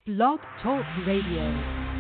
Blog Talk Radio.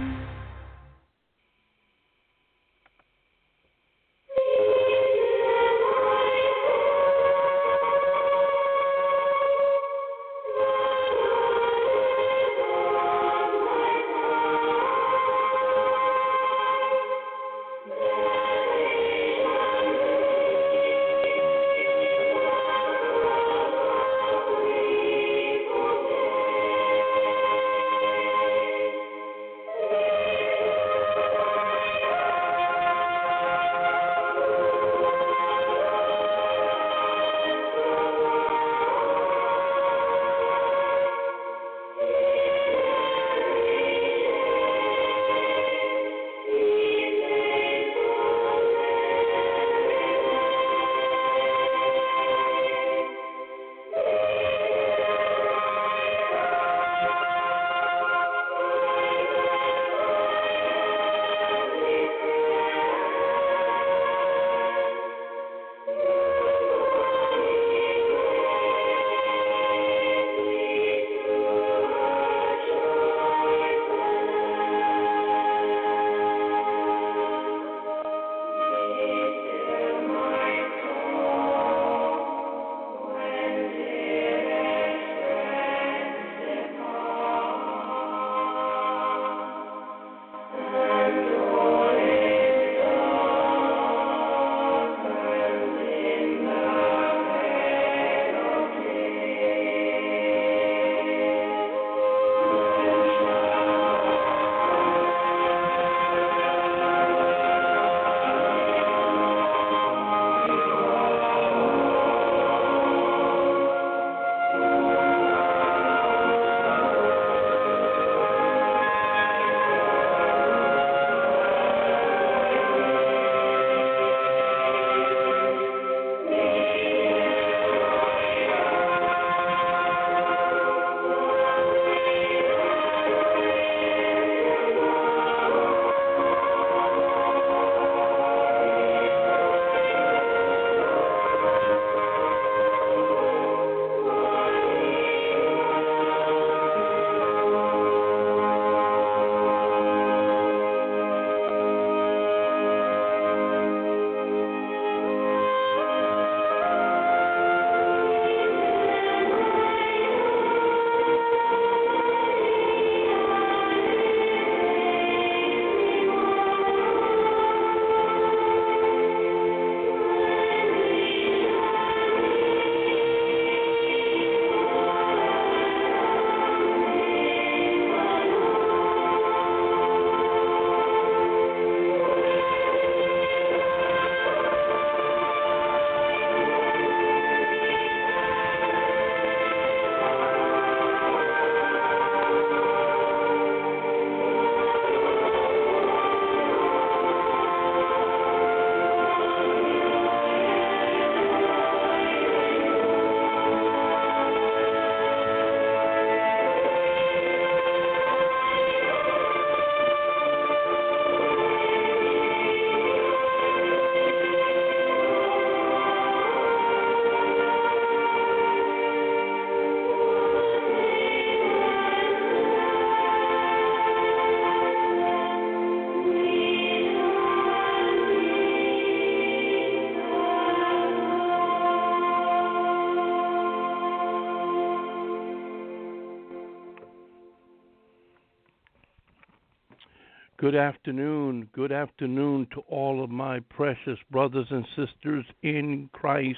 Good afternoon. Good afternoon to all of my precious brothers and sisters in Christ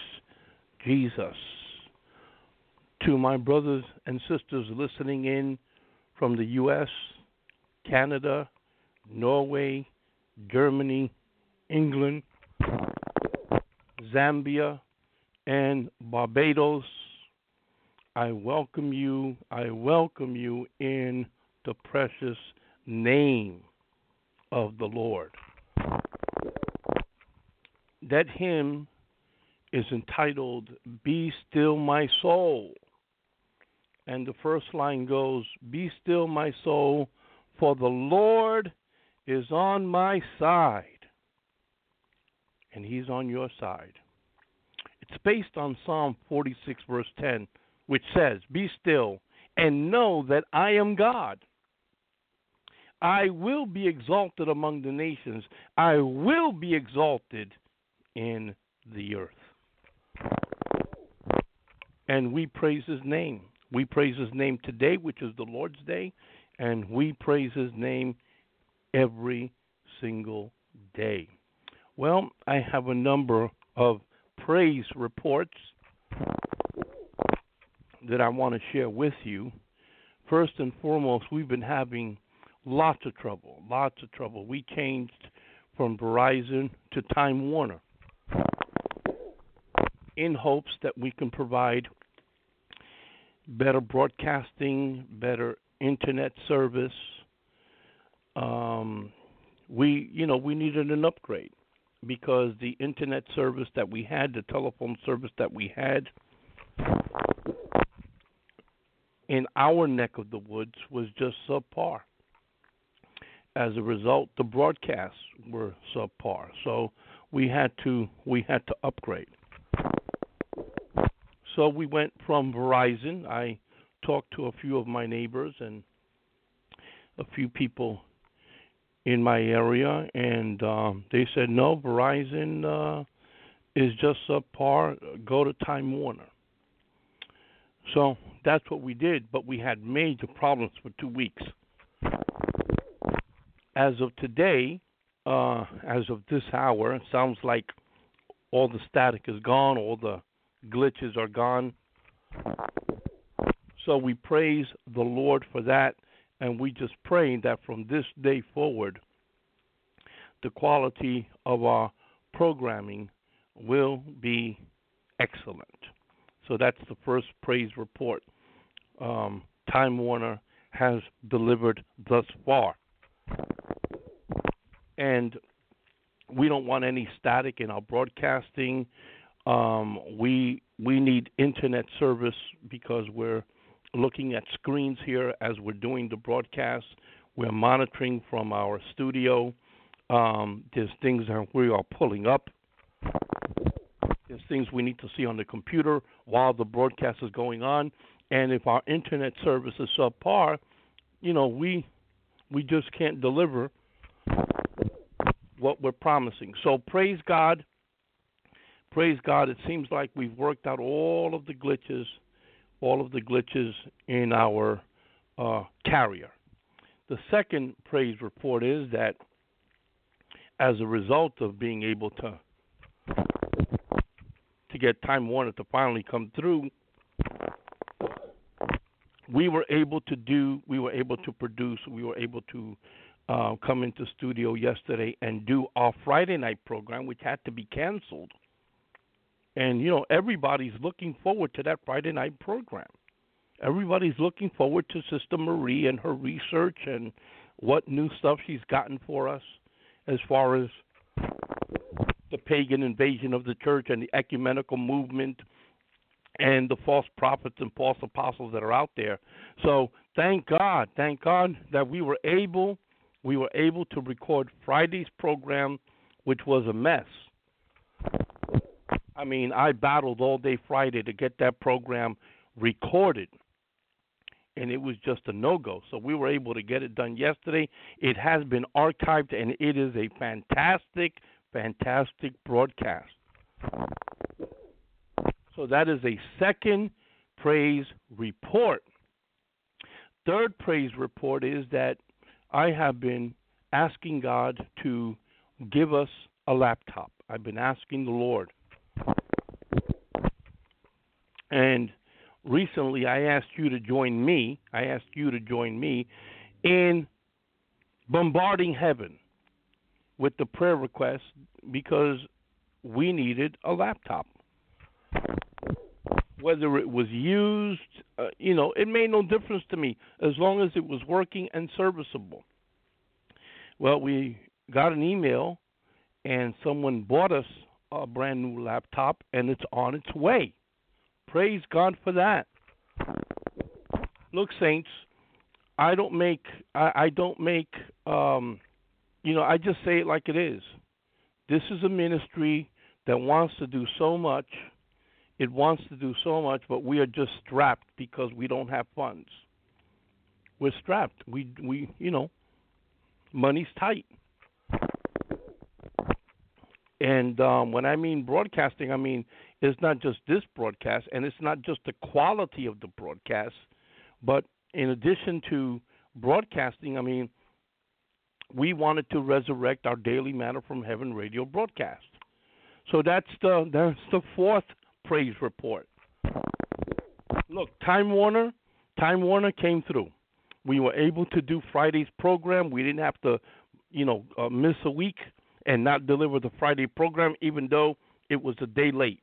Jesus. To my brothers and sisters listening in from the U.S., Canada, Norway, Germany, England, Zambia, and Barbados, I welcome you in the precious name of the Lord. That hymn is entitled, Be Still My Soul. And the first line goes, Be still my soul, for the Lord is on my side. And he's on your side. It's based on Psalm 46, verse 10, which says, Be still and know that I am God. I will be exalted among the nations. I will be exalted in the earth. And we praise his name. We praise his name today, which is the Lord's Day, and we praise his name every single day. Well, I have a number of praise reports that I want to share with you. First and foremost, we've been having lots of trouble. We changed from Verizon to Time Warner in hopes that we can provide better broadcasting, better internet service. We needed an upgrade because the internet service that we had, the telephone service that we had in our neck of the woods was just subpar. As a result, the broadcasts were subpar. So we had to upgrade. So we went from Verizon. I talked to a few of my neighbors and a few people in my area, and they said, no, Verizon is just subpar. Go to Time Warner. So that's what we did, but we had major problems for 2 weeks. As of today, as of this hour, it sounds like all the static is gone, all the glitches are gone. So we praise the Lord for that, and we just pray that from this day forward, the quality of our programming will be excellent. So that's the first praise report. Time Warner has delivered thus far. And we don't want any static in our broadcasting. We need internet service because we're looking at screens here as we're doing the broadcast. We're monitoring from our studio. There's things that we are pulling up. There's things we need to see on the computer while the broadcast is going on. And if our internet service is subpar, we just can't deliver what we're promising. So praise God. Praise God. It seems like we've worked out all of the glitches in our carrier. The second praise report is that as a result of being able to get Time Warner to finally come through, we were able to come into studio yesterday and do our Friday night program, which had to be canceled. And, everybody's looking forward to that Friday night program. Everybody's looking forward to Sister Marie and her research and what new stuff she's gotten for us as far as the pagan invasion of the church and the ecumenical movement and the false prophets and false apostles that are out there. So thank God that we were able to record Friday's program, which was a mess. I mean, I battled all day Friday to get that program recorded, and it was just a no-go. So we were able to get it done yesterday. It has been archived, and it is a fantastic broadcast. So that is a second praise report. Third praise report is that I have been asking God to give us a laptop. I've been asking the Lord. And recently I asked you to join me in bombarding heaven with the prayer request because we needed a laptop. Whether it was used, it made no difference to me as long as it was working and serviceable. Well, we got an email and someone bought us a brand new laptop and it's on its way. Praise God for that. Look, saints, I just say it like it is. This is a ministry that wants to do so much. It wants to do so much, but we are just strapped because we don't have funds. We're strapped. money's tight. And when I mean broadcasting, I mean it's not just this broadcast, and it's not just the quality of the broadcast, but in addition to broadcasting, I mean, we wanted to resurrect our Daily Manna from Heaven radio broadcast. So that's the fourth praise report. Look, Time Warner came through. We were able to do Friday's program. We didn't have to, miss a week and not deliver the Friday program, even though it was a day late.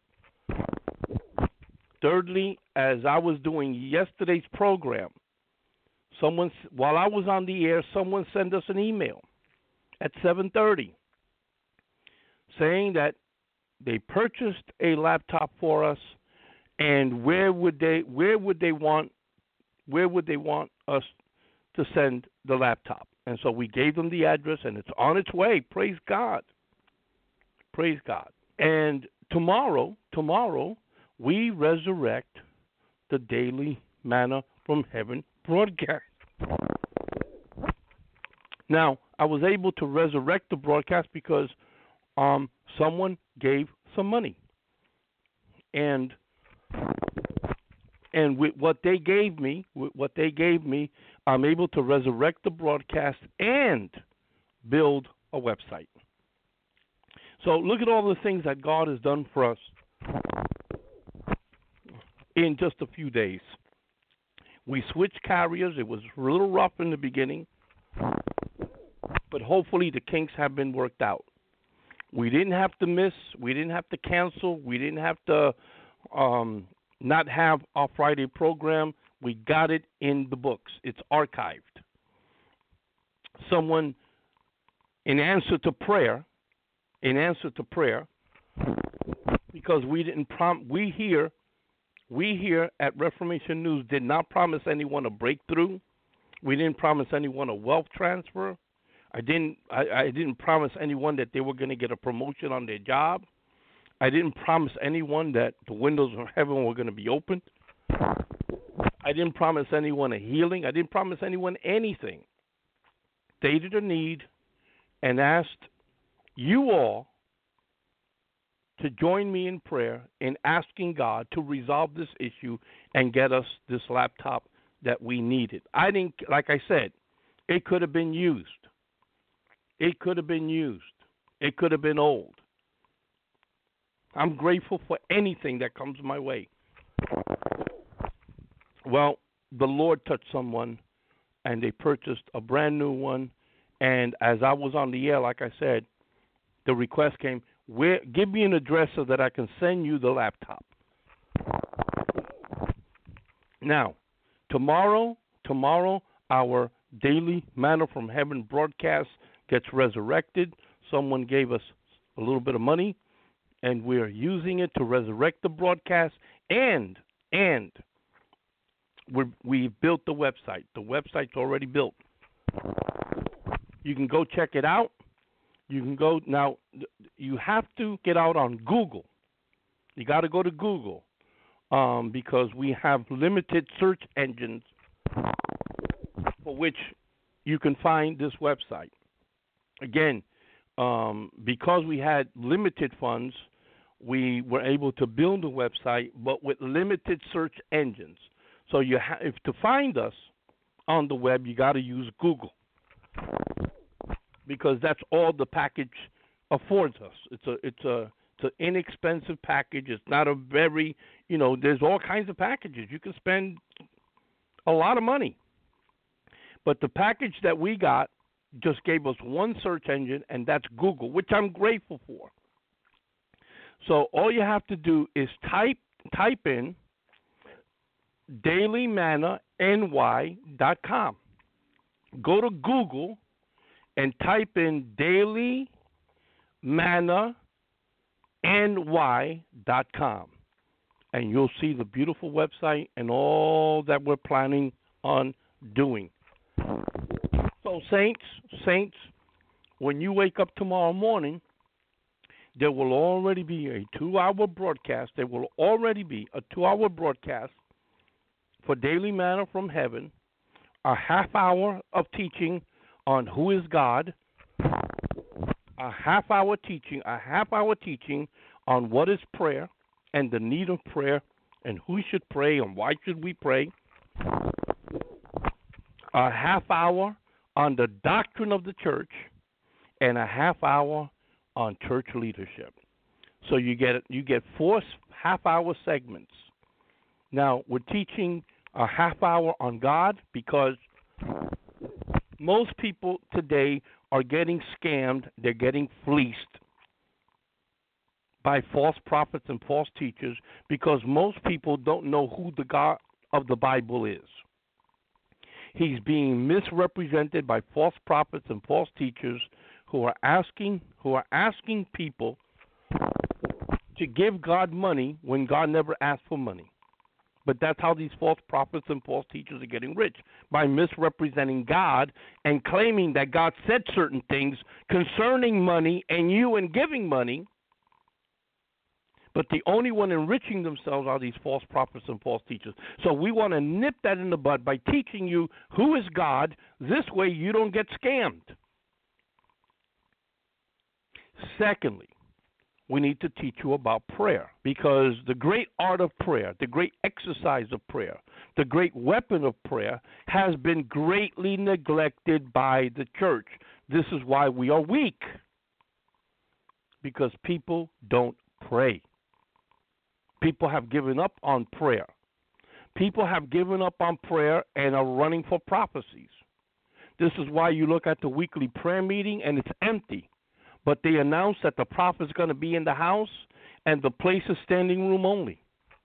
Thirdly, as I was doing yesterday's program, while I was on the air, someone sent us an email at 7:30 saying that they purchased a laptop for us, and where would they want us to send the laptop. And so we gave them the address, and it's on its way. Praise God. Praise God. And tomorrow, we resurrect the Daily Manna from Heaven broadcast. Now, I was able to resurrect the broadcast because someone gave some money. And with what they gave me, I'm able to resurrect the broadcast and build a website. So look at all the things that God has done for us in just a few days. We switched carriers. It was a little rough in the beginning, but hopefully the kinks have been worked out. We didn't have to miss. We didn't have to cancel. We didn't have to not have our Friday program. We got it in the books. It's archived. Someone, in answer to prayer, because we here at Reformation News did not promise anyone a breakthrough. We didn't promise anyone a wealth transfer. I didn't promise anyone that they were going to get a promotion on their job. I didn't promise anyone that the windows of heaven were going to be opened. I didn't promise anyone a healing. I didn't promise anyone anything. Stated a need and asked you all to join me in prayer in asking God to resolve this issue and get us this laptop that we needed. Like I said, it could have been used. It could have been used. It could have been old. I'm grateful for anything that comes my way. Well, the Lord touched someone, and they purchased a brand new one. And as I was on the air, like I said, the request came, give me an address so that I can send you the laptop. Now, tomorrow, our Daily Manna from Heaven broadcast gets resurrected. Someone gave us a little bit of money, and we're using it to resurrect the broadcast, and we built the website. The website's already built. You can go check it out. You can go now. You have to get out on Google. You got to go to Google because we have limited search engines for which you can find this website. Again, because we had limited funds, we were able to build a website, but with limited search engines. So if to find us on the web, you got to use Google, because that's all the package affords us. It's an inexpensive package. It's not a very, there's all kinds of packages. You can spend a lot of money. But the package that we got just gave us one search engine, and that's Google, which I'm grateful for. So all you have to do is type in dailymannany.com. Go to Google and type in dailymannany.com, and you'll see the beautiful website and all that we're planning on doing. So saints, when you wake up tomorrow morning, there will already be a 2-hour broadcast. There will already be a 2-hour broadcast for Daily Manna from Heaven, a half hour of teaching on who is God, a half-hour teaching on what is prayer and the need of prayer and who should pray and why should we pray, a half-hour on the doctrine of the church, and a half-hour on church leadership. So you get 4 half-hour segments. Now, we're teaching a half-hour on God because most people today are getting scammed. They're getting fleeced by false prophets and false teachers because most people don't know who the God of the Bible is. He's being misrepresented by false prophets and false teachers who are asking people to give God money when God never asked for money. But that's how these false prophets and false teachers are getting rich, by misrepresenting God and claiming that God said certain things concerning money and you and giving money. But the only one enriching themselves are these false prophets and false teachers. So we want to nip that in the bud by teaching you who is God. This way you don't get scammed. Secondly, we need to teach you about prayer, because the great art of prayer, the great exercise of prayer, the great weapon of prayer has been greatly neglected by the church. This is why we are weak, because people don't pray. People have given up on prayer. People have given up on prayer and are running for prophecies. This is why you look at the weekly prayer meeting and it's empty. But they announce that the prophet's going to be in the house and the place is standing room only.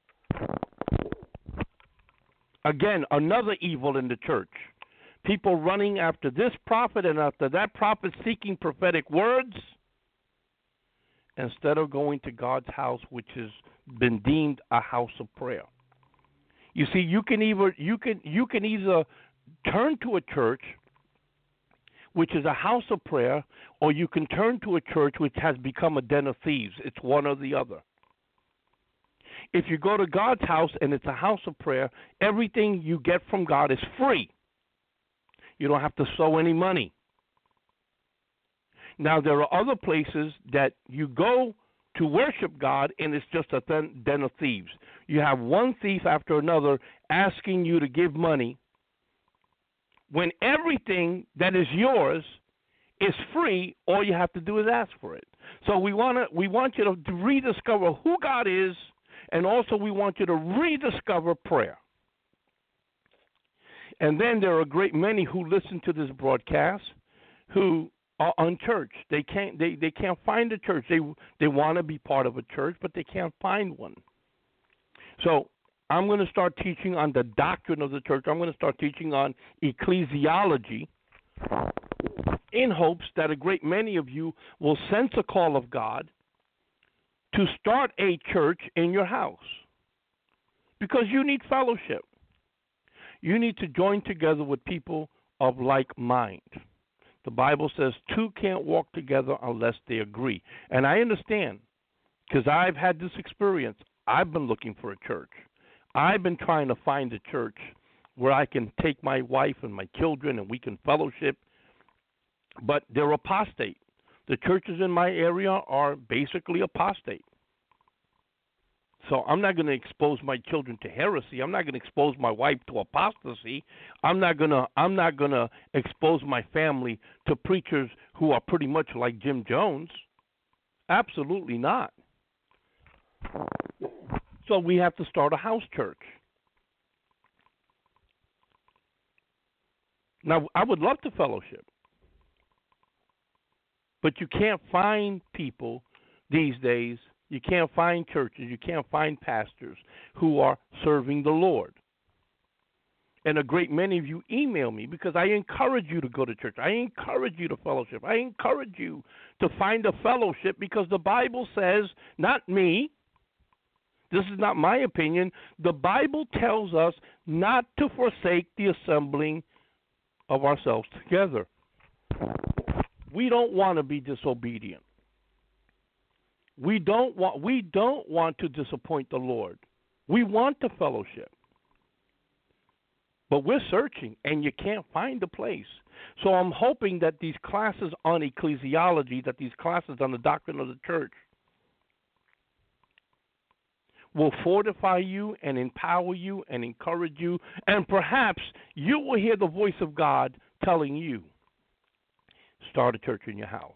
Again, another evil in the church. People running after this prophet and after that prophet, seeking prophetic words instead of going to God's house, which has been deemed a house of prayer. You see, you can either turn to a church which is a house of prayer, or you can turn to a church which has become a den of thieves. It's one or the other. If you go to God's house and it's a house of prayer, everything you get from God is free. You don't have to sow any money. Now, there are other places that you go to worship God and it's just a den of thieves. You have one thief after another asking you to give money, when everything that is yours is free. All you have to do is ask for it. So we want you to rediscover who God is, and also we want you to rediscover prayer. And then there are a great many who listen to this broadcast who are unchurched. They can't find a church. They want to be part of a church, but they can't find one. So I'm going to start teaching on the doctrine of the church. I'm going to start teaching on ecclesiology in hopes that a great many of you will sense a call of God to start a church in your house, because you need fellowship. You need to join together with people of like mind. The Bible says 2 can't walk together unless they agree. And I understand, because I've had this experience. I've been looking for a church. I've been trying to find a church where I can take my wife and my children and we can fellowship, but they're apostate. The churches in my area are basically apostate. So I'm not going to expose my children to heresy. I'm not going to expose my wife to apostasy. I'm not going to expose my family to preachers who are pretty much like Jim Jones. Absolutely not. So we have to start a house church. Now, I would love to fellowship, but you can't find people these days. You can't find churches. You can't find pastors who are serving the Lord. And a great many of you email me because I encourage you to go to church. I encourage you to fellowship. I encourage you to find a fellowship, because the Bible says, not me, this is not my opinion, the Bible tells us not to forsake the assembling of ourselves together. We don't want to be disobedient. We don't want to disappoint the Lord. We want the fellowship. But we're searching, and you can't find a place. So I'm hoping that these classes on ecclesiology, that these classes on the doctrine of the church will fortify you and empower you and encourage you, and perhaps you will hear the voice of God telling you, start a church in your house.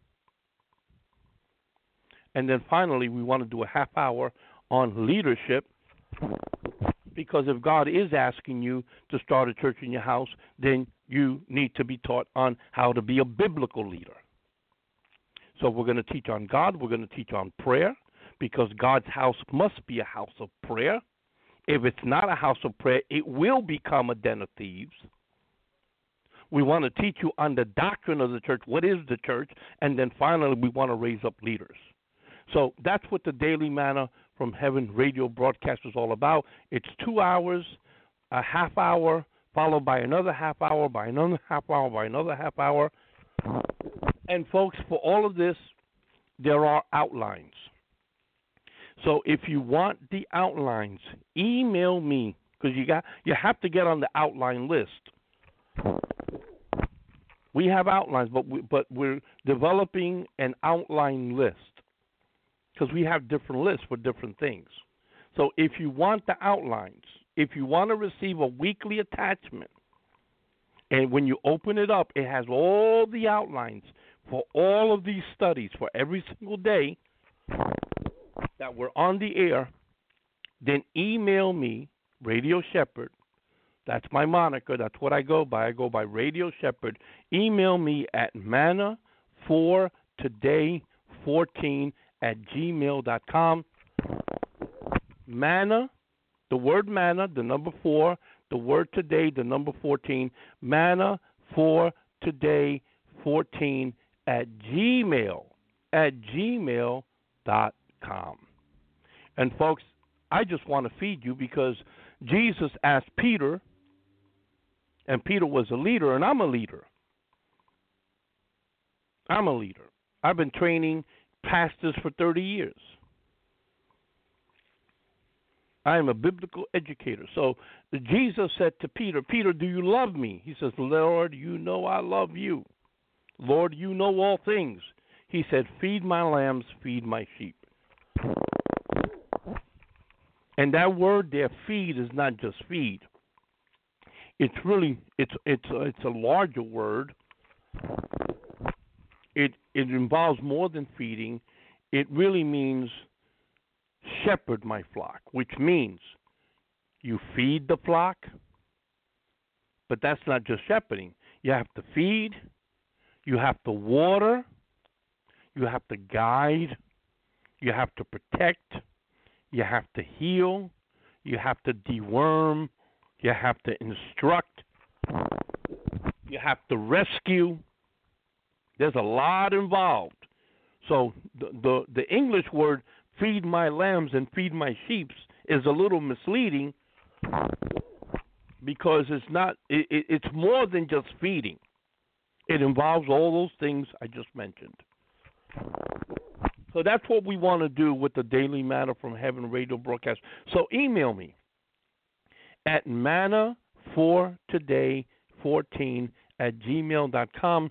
And then finally, we want to do a half hour on leadership, because if God is asking you to start a church in your house, then you need to be taught on how to be a biblical leader. So we're going to teach on God. We're going to teach on prayer, because God's house must be a house of prayer. If it's not a house of prayer, it will become a den of thieves. We want to teach you on the doctrine of the church. What is the church? And then finally, we want to raise up leaders. So that's what the Daily Manna from Heaven radio broadcast is all about. It's 2 hours, a half hour, followed by another half hour, by another half hour, by another half hour. And folks, for all of this, there are outlines. So if you want the outlines, email me, because you have to get on the outline list. We have outlines, but we're developing an outline list, because we have different lists for different things. So if you want the outlines, if you want to receive a weekly attachment, and when you open it up, it has all the outlines for all of these studies for every single day that we're on the air, then email me, Radio Shepherd. That's my moniker. That's what I go by. I go by Radio Shepherd. Email me at manna4today14@gmail.com. Manna, the word manna, the number 4, the word today, the number 14, manna4today14@gmail.com. And folks, I just want to feed you, because Jesus asked Peter, and Peter was a leader, and I'm a leader. I'm a leader. I've been training pastors for 30 years. I am a biblical educator. So Jesus said to Peter, Peter, do you love me? He says, Lord, you know I love you. Lord, you know all things. He said, feed my lambs, feed my sheep. And that word there, feed, is not just feed. It's really, it's a larger word. It involves more than feeding. It really means shepherd my flock, which means you feed the flock, but that's not just shepherding. You have to feed, you have to water, you have to guide, you have to protect, you have to heal, you have to deworm, you have to instruct, you have to rescue. There's a lot involved. So the English word feed my lambs and feed my sheep is a little misleading, because it's more than just feeding. It involves all those things I just mentioned. So that's what we want to do with the Daily Manna from Heaven radio broadcast. So email me at manna4today14@gmail.com,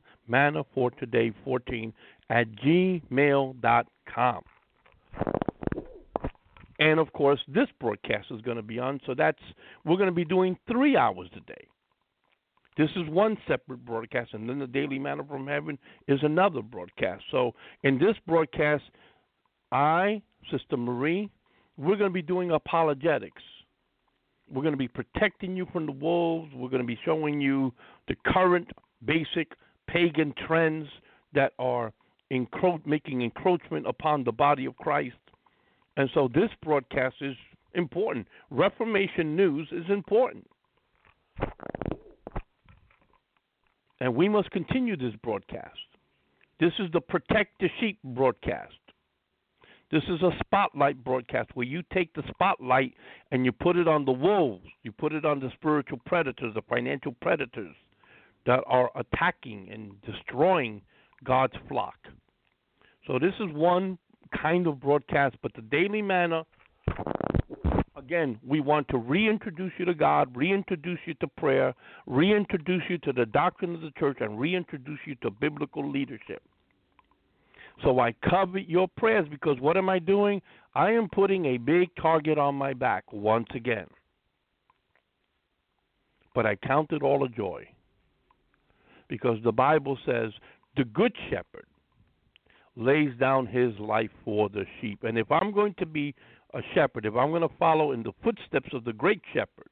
manna4today14@gmail.com. And of course, this broadcast is going to be on, so we're going to be doing 3 hours a day. This is one separate broadcast, and then the Daily Manna from Heaven is another broadcast. So in this broadcast, Sister Marie, we're going to be doing apologetics. We're going to be protecting you from the wolves. We're going to be showing you the current basic pagan trends that are making encroachment upon the body of Christ. And so this broadcast is important. Reformation news is important. And we must continue this broadcast. This is the Protect the Sheep broadcast. This is a spotlight broadcast where you take the spotlight and you put it on the wolves. You put it on the spiritual predators, the financial predators that are attacking and destroying God's flock. So this is one kind of broadcast, but the Daily Manna, Again, we want to reintroduce you to God, reintroduce you to prayer, reintroduce you to the doctrine of the church, and reintroduce you to biblical leadership. So I covet your prayers because what am I doing? I am putting a big target on my back once again. But I count it all a joy because the Bible says the good shepherd lays down his life for the sheep. And if I'm going to be a shepherd, if I'm going to follow in the footsteps of the great shepherd,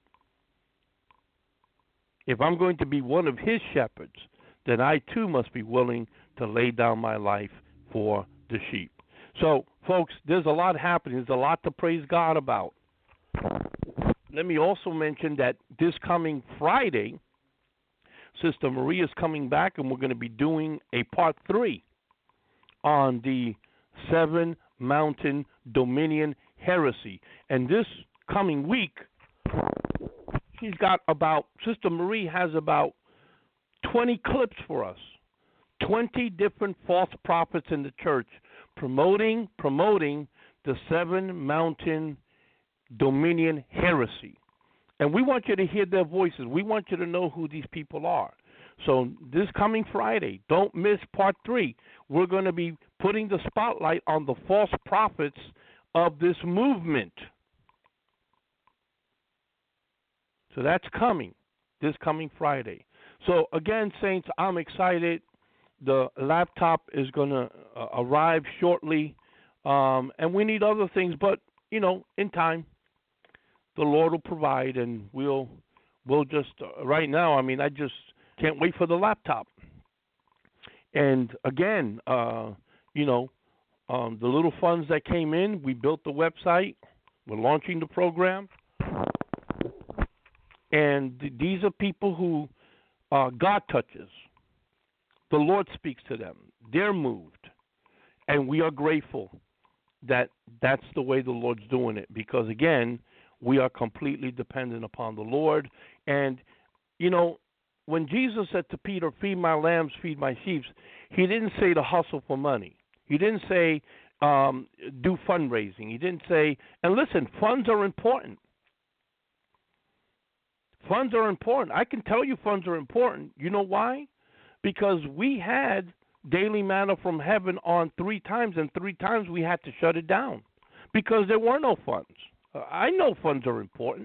if I'm going to be one of his shepherds, then I too must be willing to lay down my life for the sheep. So, folks, there's a lot happening. There's a lot to praise God about. Let me also mention that this coming Friday, Sister Maria is coming back, and we're going to be doing a part 3 on the 7 Mountain Dominion heresy. And this coming week, Sister Marie has about 20 clips for us. 20 different false prophets in the church promoting the 7 Mountain Dominion heresy. And we want you to hear their voices. We want you to know who these people are. So this coming Friday, don't miss part 3. We're going to be putting the spotlight on the false prophets of this movement. So that's coming, this coming Friday. So again, saints, I'm excited. The laptop is going to arrive shortly, and we need other things, but, in time, the Lord will provide, and we'll just, right now, I just can't wait for the laptop. And again, the little funds that came in, we built the website, we're launching the program, and these are people who God touches. The Lord speaks to them. They're moved. And we are grateful that that's the way the Lord's doing it. Because, again, we are completely dependent upon the Lord. And, when Jesus said to Peter, feed my lambs, feed my sheep, he didn't say to hustle for money. He didn't say do fundraising. He didn't say, and listen, funds are important. Funds are important. I can tell you funds are important. You know why? Because we had Daily Manna from Heaven on 3 times, and 3 times we had to shut it down because there were no funds. I know funds are important.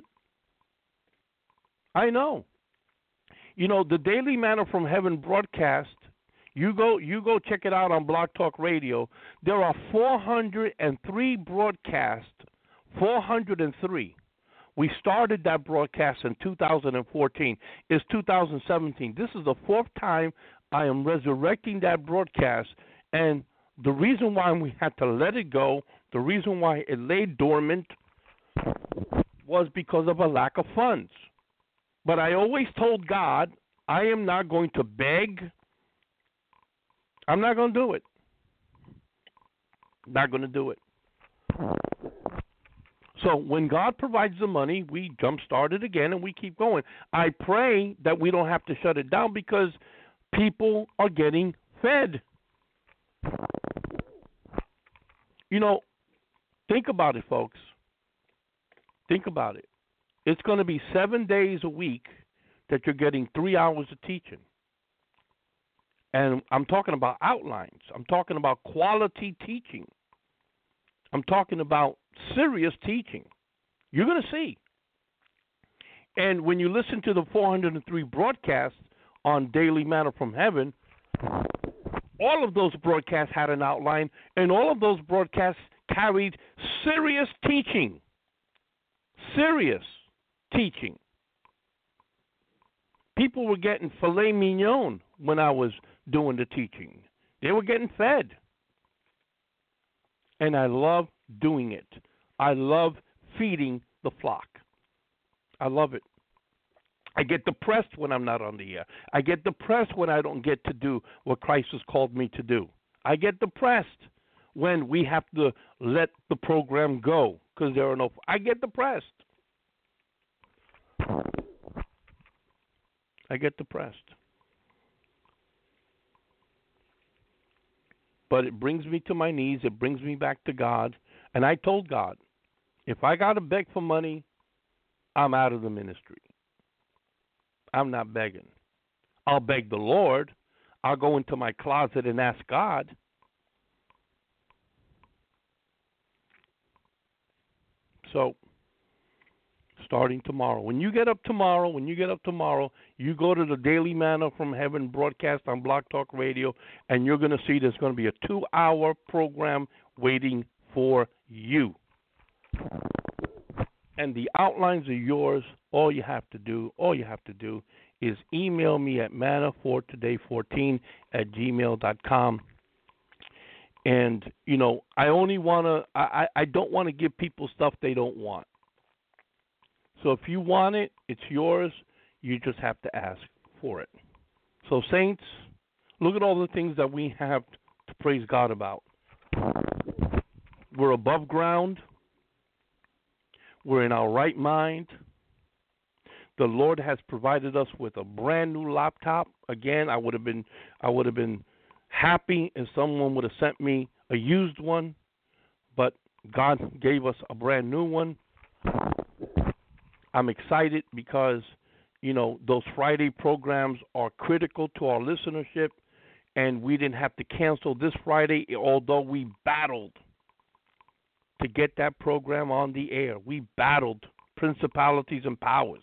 I know. The Daily Manna from Heaven broadcast, you go check it out on Blog Talk Radio. There are 403 broadcasts, 403. We started that broadcast in 2014. It's 2017. This is the 4th time I am resurrecting that broadcast. And the reason why we had to let it go, the reason why it lay dormant, was because of a lack of funds. But I always told God, I am not going to beg. I'm not going to do it. Not going to do it. So when God provides the money, we jumpstart it again and we keep going. I pray that we don't have to shut it down because people are getting fed. Think about it, folks. Think about it. It's going to be 7 days a week that you're getting 3 hours of teaching. And I'm talking about outlines. I'm talking about quality teaching. I'm talking about serious teaching. You're going to see. And when you listen to the 403 broadcasts on Daily Manna from Heaven, all of those broadcasts had an outline, and all of those broadcasts carried serious teaching. Serious teaching. People were getting filet mignon when I was doing the teaching. They were getting fed. And I love doing it. I love feeding the flock. I love it. I get depressed when I'm not on the air. I get depressed when I don't get to do what Christ has called me to do. I get depressed when we have to let the program go because there are no. I get depressed. I get depressed. But it brings me to my knees. It brings me back to God. And I told God, If I got to beg for money, I'm out of the ministry. I'm not begging. I'll beg the Lord. I'll go into my closet and ask God. So, starting tomorrow. When you get up tomorrow, you go to the Daily Manna from Heaven broadcast on Blog Talk Radio, and you're going to see there's going to be a 2-hour program waiting for you. And the outlines are yours. All you have to do is email me at mannafortoday14@gmail.com. And, I only want to, I don't want to give people stuff they don't want. So if you want it, it's yours. You just have to ask for it. So, saints, look at all the things that we have to praise God about. We're above ground. We're in our right mind. The Lord has provided us with a brand new laptop. Again, I would have been happy if someone would have sent me a used one, but God gave us a brand new one. I'm excited because, those Friday programs are critical to our listenership, and we didn't have to cancel this Friday, although we battled to get that program on the air. We battled principalities and powers.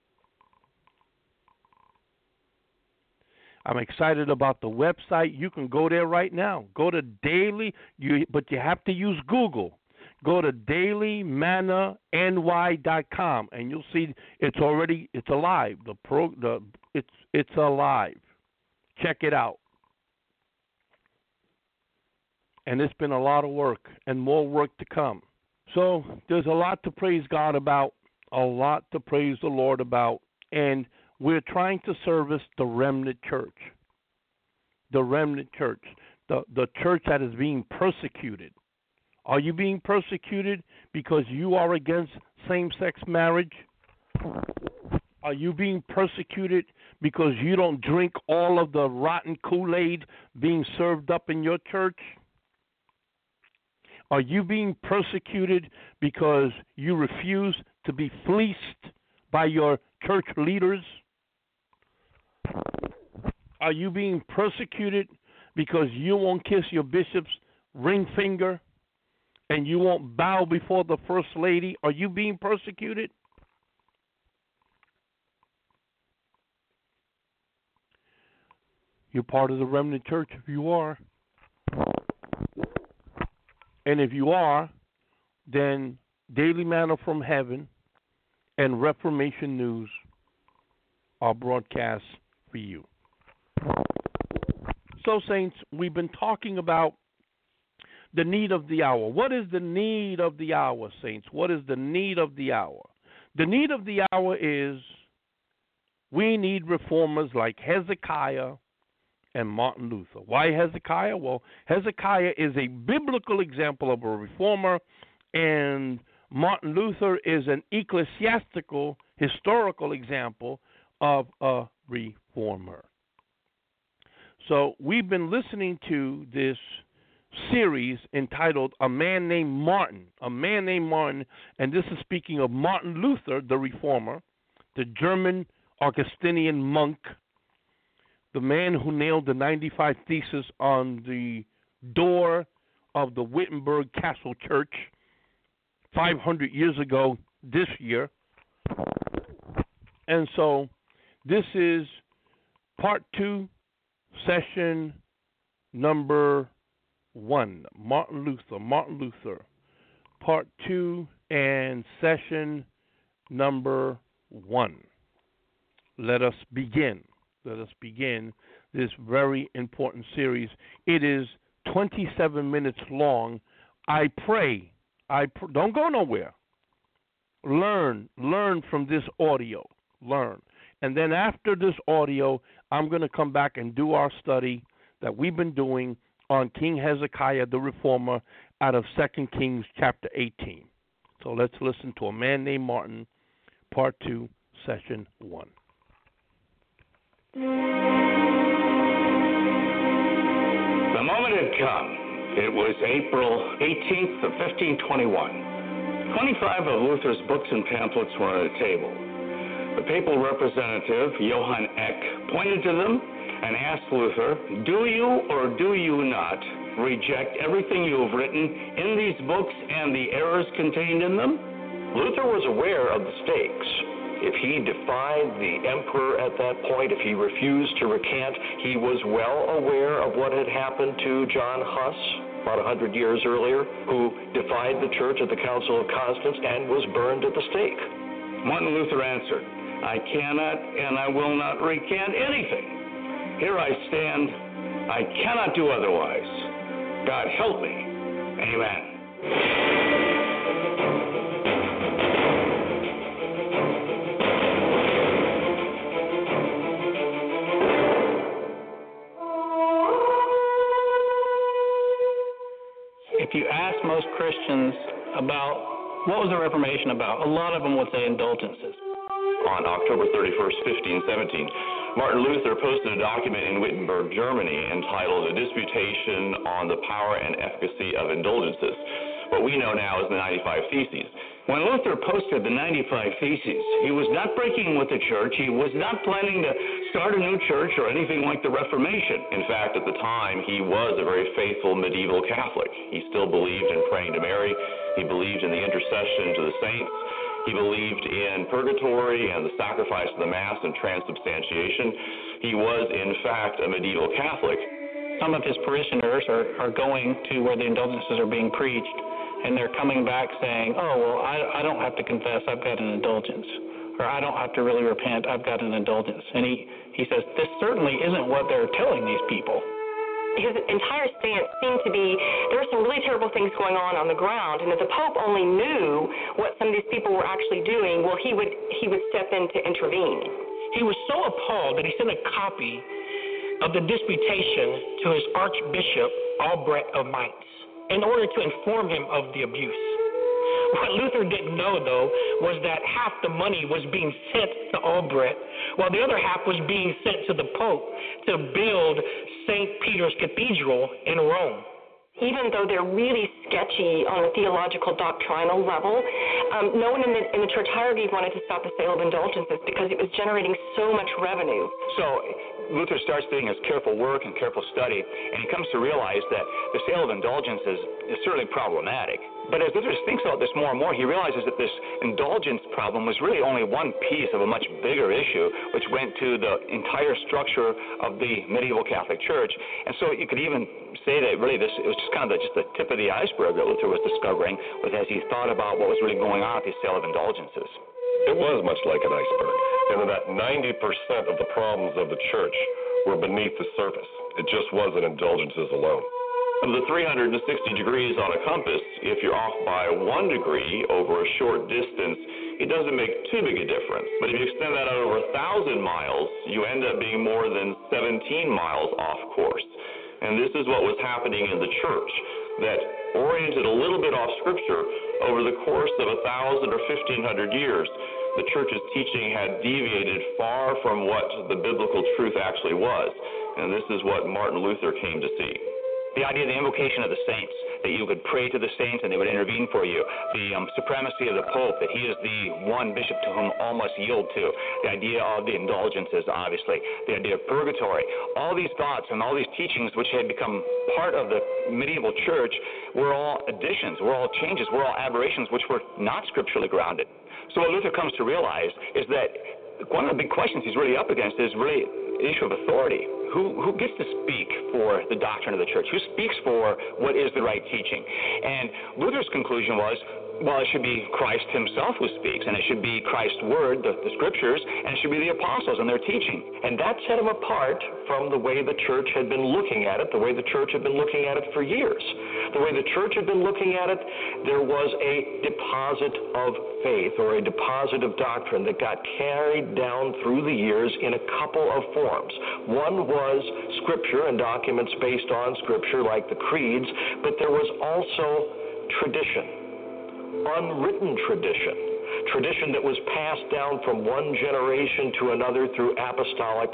I'm excited about the website. You can go there right now. Go to but you have to use Google. Go to dailymannany.com, and you'll see it's alive. It's alive. Check it out. And it's been a lot of work and more work to come. So there's a lot to praise God about, a lot to praise the Lord about, and we're trying to service the remnant church. The remnant church. The church that is being persecuted. Are you being persecuted because you are against same-sex marriage? Are you being persecuted because you don't drink all of the rotten Kool-Aid being served up in your church? Are you being persecuted because you refuse to be fleeced by your church leaders? Are you being persecuted because you won't kiss your bishop's ring finger and you won't bow before the First Lady? Are you being persecuted? You're part of the remnant church if you are. And if you are, then Daily Manna from Heaven and Reformation News are broadcast for you. So, saints, we've been talking about the need of the hour. What is the need of the hour, saints? What is the need of the hour? The need of the hour is we need reformers like Hezekiah and Martin Luther. Why Hezekiah? Well, Hezekiah is a biblical example of a reformer, and Martin Luther is an ecclesiastical, historical example of a reformer. So we've been listening to this series entitled A Man Named Martin. A Man Named Martin, and this is speaking of Martin Luther, the reformer, the German Augustinian monk, the man who nailed the 95 Theses on the door of the Wittenberg Castle Church 500 years ago this year. And so this is part 2, session number 1. Martin Luther, part 2 and session number 1. Let us begin this very important series. It is 27 minutes long. I pray, don't go nowhere. Learn from this audio. Learn. And then after this audio, I'm going to come back and do our study that we've been doing on King Hezekiah the Reformer out of 2 Kings chapter 18. So let's listen to A Man Named Martin, part 2, session 1. The moment had come. It was April 18th of 1521. 25 of Luther's books and pamphlets were on a table. The papal representative, Johann Eck, pointed to them and asked Luther, "Do you or do you not reject everything you have written in these books and the errors contained in them?" Luther was aware of the stakes. If he defied the emperor at that point, if he refused to recant, he was well aware of what had happened to John Huss about 100 years earlier, who defied the church at the Council of Constance and was burned at the stake. Martin Luther answered, "I cannot and I will not recant anything. Here I stand. I cannot do otherwise. God help me. Amen." If you ask most Christians about what was the Reformation about, a lot of them would say indulgences. On October 31st, 1517, Martin Luther posted a document in Wittenberg, Germany, entitled A Disputation on the Power and Efficacy of Indulgences, what we know now as the 95 Theses. When Luther posted the 95 Theses, he was not breaking with the church. He was not planning to start a new church or anything like the Reformation. In fact, at the time, he was a very faithful medieval Catholic. He still believed in praying to Mary. He believed in the intercession to the saints. He believed in purgatory and the sacrifice of the Mass and transubstantiation. He was, in fact, a medieval Catholic. Some of his parishioners are going to where the indulgences are being preached, and they're coming back saying, "Oh, well, I don't have to confess, I've got an indulgence." Or, "I don't have to really repent, I've got an indulgence." And he says, this certainly isn't what they're telling these people. His entire stance seemed to be there were some really terrible things going on the ground, and if the Pope only knew what some of these people were actually doing, well, he would step in to intervene. He was so appalled that he sent a copy of the disputation to his Archbishop Albrecht of Mainz in order to inform him of the abuse. What Luther didn't know, though, was that half the money was being sent to Albrecht, while the other half was being sent to the Pope to build St. Peter's Cathedral in Rome. Even though they're really sketchy on a theological, doctrinal level, no one in the church hierarchy wanted to stop the sale of indulgences because it was generating so much revenue. So Luther starts doing his careful work and careful study, and he comes to realize that the sale of indulgences is certainly problematic. But as Luther thinks about this more and more, he realizes that this indulgence problem was really only one piece of a much bigger issue, which went to the entire structure of the medieval Catholic Church. And so you could even say that really it was just kind of just the tip of the iceberg that Luther was discovering as he thought about what was really going on at the sale of indulgences. It was much like an iceberg, and about 90% of the problems of the church were beneath the surface. It just wasn't indulgences alone. Of the 360 degrees on a compass, if you're off by 1 degree over a short distance, it doesn't make too big a difference. But if you extend that out over 1,000 miles, you end up being more than 17 miles off course. And this is what was happening in the church, that oriented a little bit off Scripture over the course of 1,000 or 1,500 years, the church's teaching had deviated far from what the biblical truth actually was. And this is what Martin Luther came to see. The idea of the invocation of the saints, that you could pray to the saints and they would intervene for you. The supremacy of the Pope, that he is the one bishop to whom all must yield to. The idea of the indulgences, obviously. The idea of purgatory. All these thoughts and all these teachings which had become part of the medieval church were all additions, were all changes, were all aberrations which were not scripturally grounded. So what Luther comes to realize is that one of the big questions he's really up against is really the issue of authority. Who gets to speak for the doctrine of the church? Who speaks for what is the right teaching? And Luther's conclusion was, well, it should be Christ himself who speaks, and it should be Christ's word, the scriptures, and it should be the apostles and their teaching. And that set him apart from the way the church had been looking at it, the way the church had been looking at it for years. The way the church had been looking at it, there was a deposit of faith or a deposit of doctrine that got carried down through the years in a couple of forms. One was scripture and documents based on scripture like the creeds, but there was also tradition. Unwritten tradition that was passed down from one generation to another through apostolic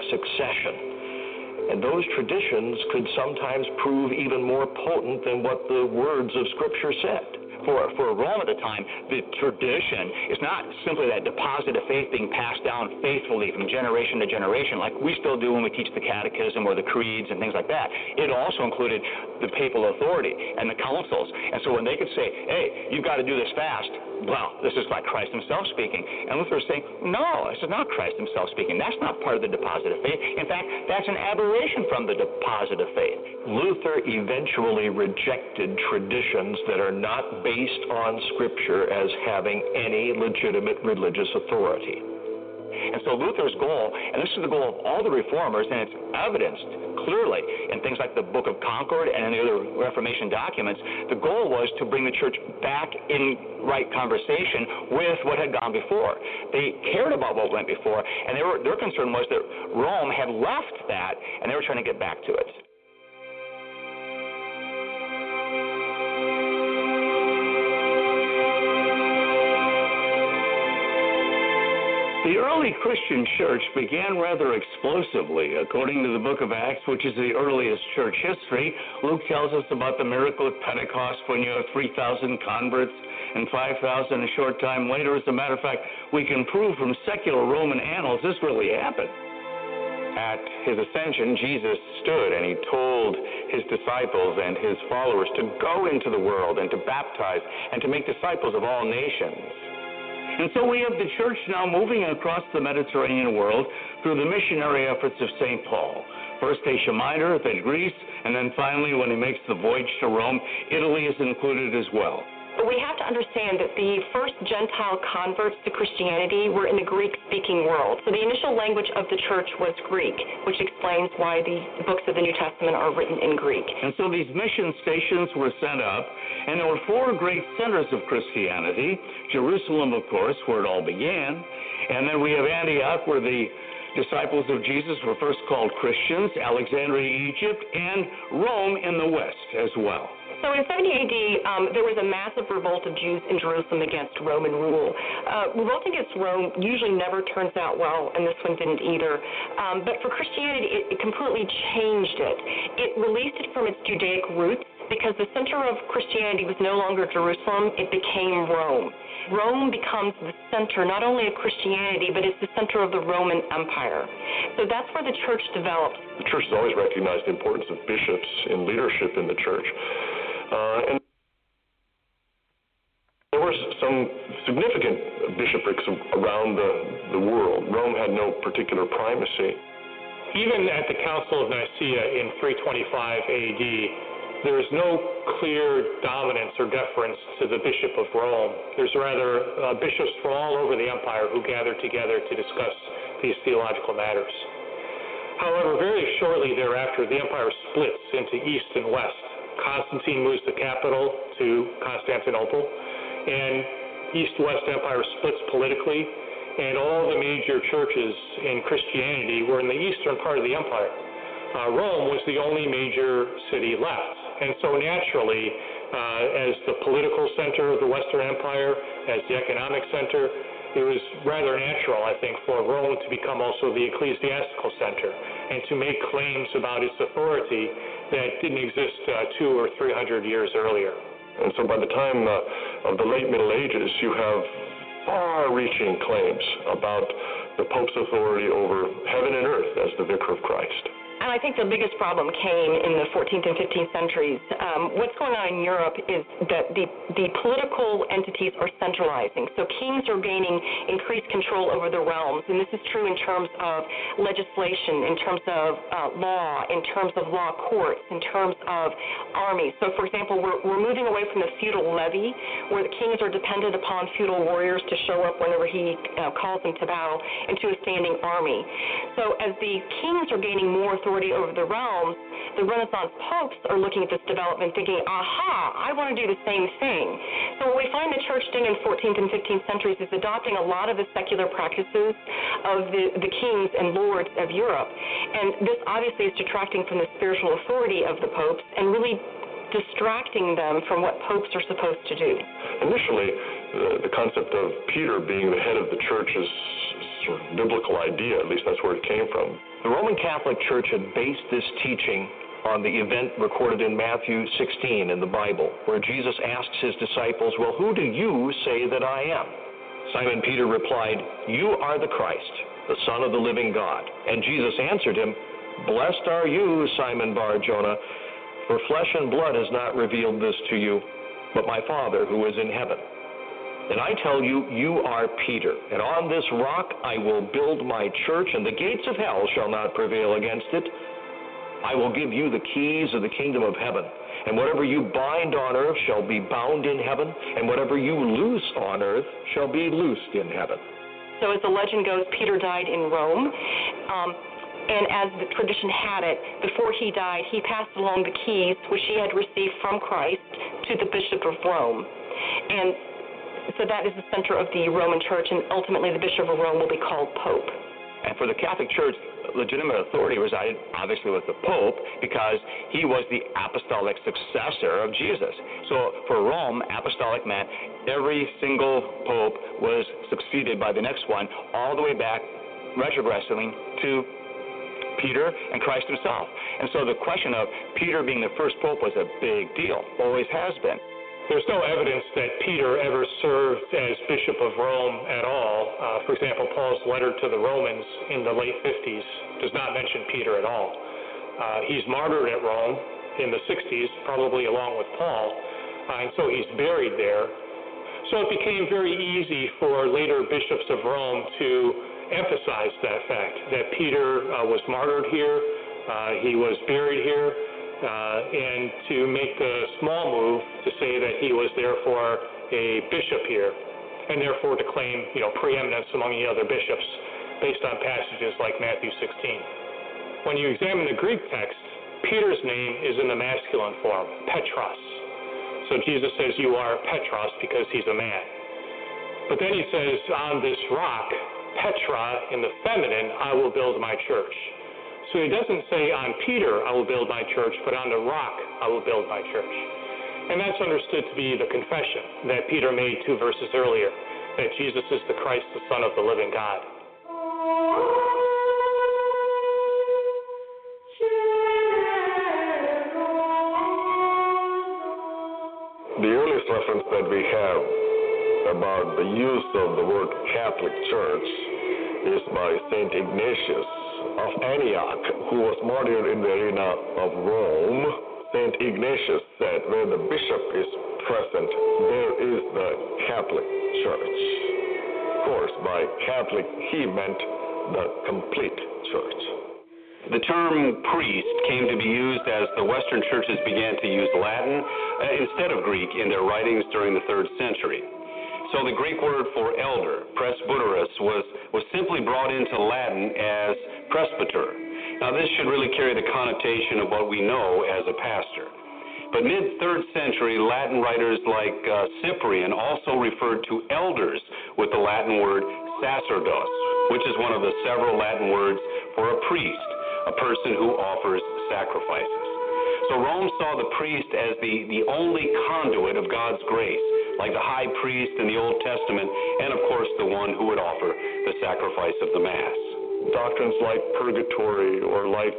succession. And those traditions could sometimes prove even more potent than what the words of Scripture said. For Rome at the time, the tradition is not simply that deposit of faith being passed down faithfully from generation to generation, like we still do when we teach the catechism or the creeds and things like that. It also included the papal authority and the councils. And so when they could say, hey, you've got to do this fast, well, this is like Christ himself speaking. And Luther is saying, no, this is not Christ himself speaking. That's not part of the deposit of faith. In fact, that's an aberration from the deposit of faith. Luther eventually rejected traditions that are not based on Scripture as having any legitimate religious authority. And so Luther's goal, and this is the goal of all the reformers, and it's evidenced clearly in things like the Book of Concord and in the other Reformation documents, the goal was to bring the church back in right conversation with what had gone before. They cared about what went before, and their concern was that Rome had left that, and they were trying to get back to it. The early Christian church began rather explosively. According to the book of Acts, which is the earliest church history, Luke tells us about the miracle at Pentecost when you have 3,000 converts and 5,000 a short time later. As a matter of fact, we can prove from secular Roman annals this really happened. At his ascension, Jesus stood and he told his disciples and his followers to go into the world and to baptize and to make disciples of all nations. And so we have the church now moving across the Mediterranean world through the missionary efforts of St. Paul. First Asia Minor, then Greece, and then finally when he makes the voyage to Rome, Italy is included as well. But we have to understand that the first Gentile converts to Christianity were in the Greek-speaking world. So the initial language of the church was Greek, which explains why the books of the New Testament are written in Greek. And so these mission stations were set up, and there were four great centers of Christianity. Jerusalem, of course, where it all began. And then we have Antioch, where the disciples of Jesus were first called Christians, Alexandria, Egypt, and Rome in the west as well. So in 70 AD, there was a massive revolt of Jews in Jerusalem against Roman rule. Revolt against Rome usually never turns out well, and this one didn't either. But for Christianity, it completely changed it. It released it from its Judaic roots because the center of Christianity was no longer Jerusalem, it became Rome. Rome becomes the center not only of Christianity, but it's the center of the Roman Empire. So that's where the church developed. The church has always recognized the importance of bishops in leadership in the church. And there were some significant bishoprics around the world. Rome had no particular primacy. Even at the Council of Nicaea in 325 AD, there is no clear dominance or deference to the Bishop of Rome. There's rather bishops from all over the empire who gather together to discuss these theological matters. However, very shortly thereafter, the empire splits into east and west. Constantine moves the capital to Constantinople, and East-West Empire splits politically, and all the major churches in Christianity were in the eastern part of the empire. Rome was the only major city left, and so naturally, as the political center of the Western Empire, as the economic center, it was rather natural, I think, for Rome to become also the ecclesiastical center and to make claims about its authority that didn't exist 200 or 300 years earlier. And so by the time of the late Middle Ages, you have far-reaching claims about the Pope's authority over heaven and earth as the Vicar of Christ. And I think the biggest problem came in the 14th and 15th centuries. What's going on in Europe is that the political entities are centralizing. So kings are gaining increased control over the realms, and this is true in terms of legislation, in terms of law, in terms of law courts, in terms of armies. So, for example, we're moving away from the feudal levy, where the kings are dependent upon feudal warriors to show up whenever he calls them to battle, into a standing army. So as the kings are gaining more authority over the realms, the Renaissance popes are looking at this development thinking, aha, I want to do the same thing. So what we find the church doing in 14th and 15th centuries is adopting a lot of the secular practices of the kings and lords of Europe. And this obviously is detracting from the spiritual authority of the popes and really distracting them from what popes are supposed to do. Initially, the concept of Peter being the head of the church is sort of biblical idea, at least that's where it came from. The Roman Catholic Church had based this teaching on the event recorded in Matthew 16 in the Bible, where Jesus asks his disciples, "Well, who do you say that I am?" Simon Peter replied, "You are the Christ, the Son of the living God." And Jesus answered him, "Blessed are you, Simon Bar-Jonah, for flesh and blood has not revealed this to you, but my Father who is in heaven. And I tell you, you are Peter, and on this rock I will build my church, and the gates of hell shall not prevail against it. I will give you the keys of the kingdom of heaven, and whatever you bind on earth shall be bound in heaven, and whatever you loose on earth shall be loosed in heaven." So as the legend goes, Peter died in Rome. And as the tradition had it, before he died, he passed along the keys which he had received from Christ to the Bishop of Rome. And so that is the center of the Roman Church, and ultimately the Bishop of Rome will be called Pope. And for the Catholic Church, legitimate authority resided obviously with the Pope because he was the apostolic successor of Jesus. So for Rome, apostolic meant every single Pope was succeeded by the next one all the way back, retrogressing to Peter and Christ himself. And so the question of Peter being the first Pope was a big deal, always has been. There's no evidence that Peter ever served as Bishop of Rome at all. For example, Paul's letter to the Romans in the late 50s does not mention Peter at all. He's martyred at Rome in the 60s, probably along with Paul, and so he's buried there. So it became very easy for later bishops of Rome to emphasize that fact, that Peter was martyred here, he was buried here, and to make the small move to say that he was therefore a bishop here, and therefore to claim, preeminence among the other bishops based on passages like Matthew 16. When you examine the Greek text, Peter's name is in the masculine form, Petros. So Jesus says, "You are Petros," because he's a man. But then he says, "On this rock, Petra, in the feminine, I will build my church." So he doesn't say, "On Peter I will build my church," but "on the rock I will build my church." And that's understood to be the confession that Peter made 2 verses earlier, that Jesus is the Christ, the Son of the living God. The earliest reference that we have about the use of the word Catholic Church is by St. Ignatius of Antioch, who was martyred in the arena of Rome. St. Ignatius said, "Where the bishop is present, there is the Catholic Church." Of course, by Catholic, he meant the complete church. The term priest came to be used as the Western churches began to use Latin instead of Greek in their writings during the 3rd century. So the Greek word for elder, presbyteros, was simply brought into Latin as presbyter. Now this should really carry the connotation of what we know as a pastor. But mid-3rd century Latin writers like Cyprian also referred to elders with the Latin word sacerdos, which is one of the several Latin words for a priest, a person who offers sacrifices. So Rome saw the priest as the only conduit of God's grace, like the high priest in the Old Testament, and of course the one who would offer the sacrifice of the Mass. Doctrines like purgatory or like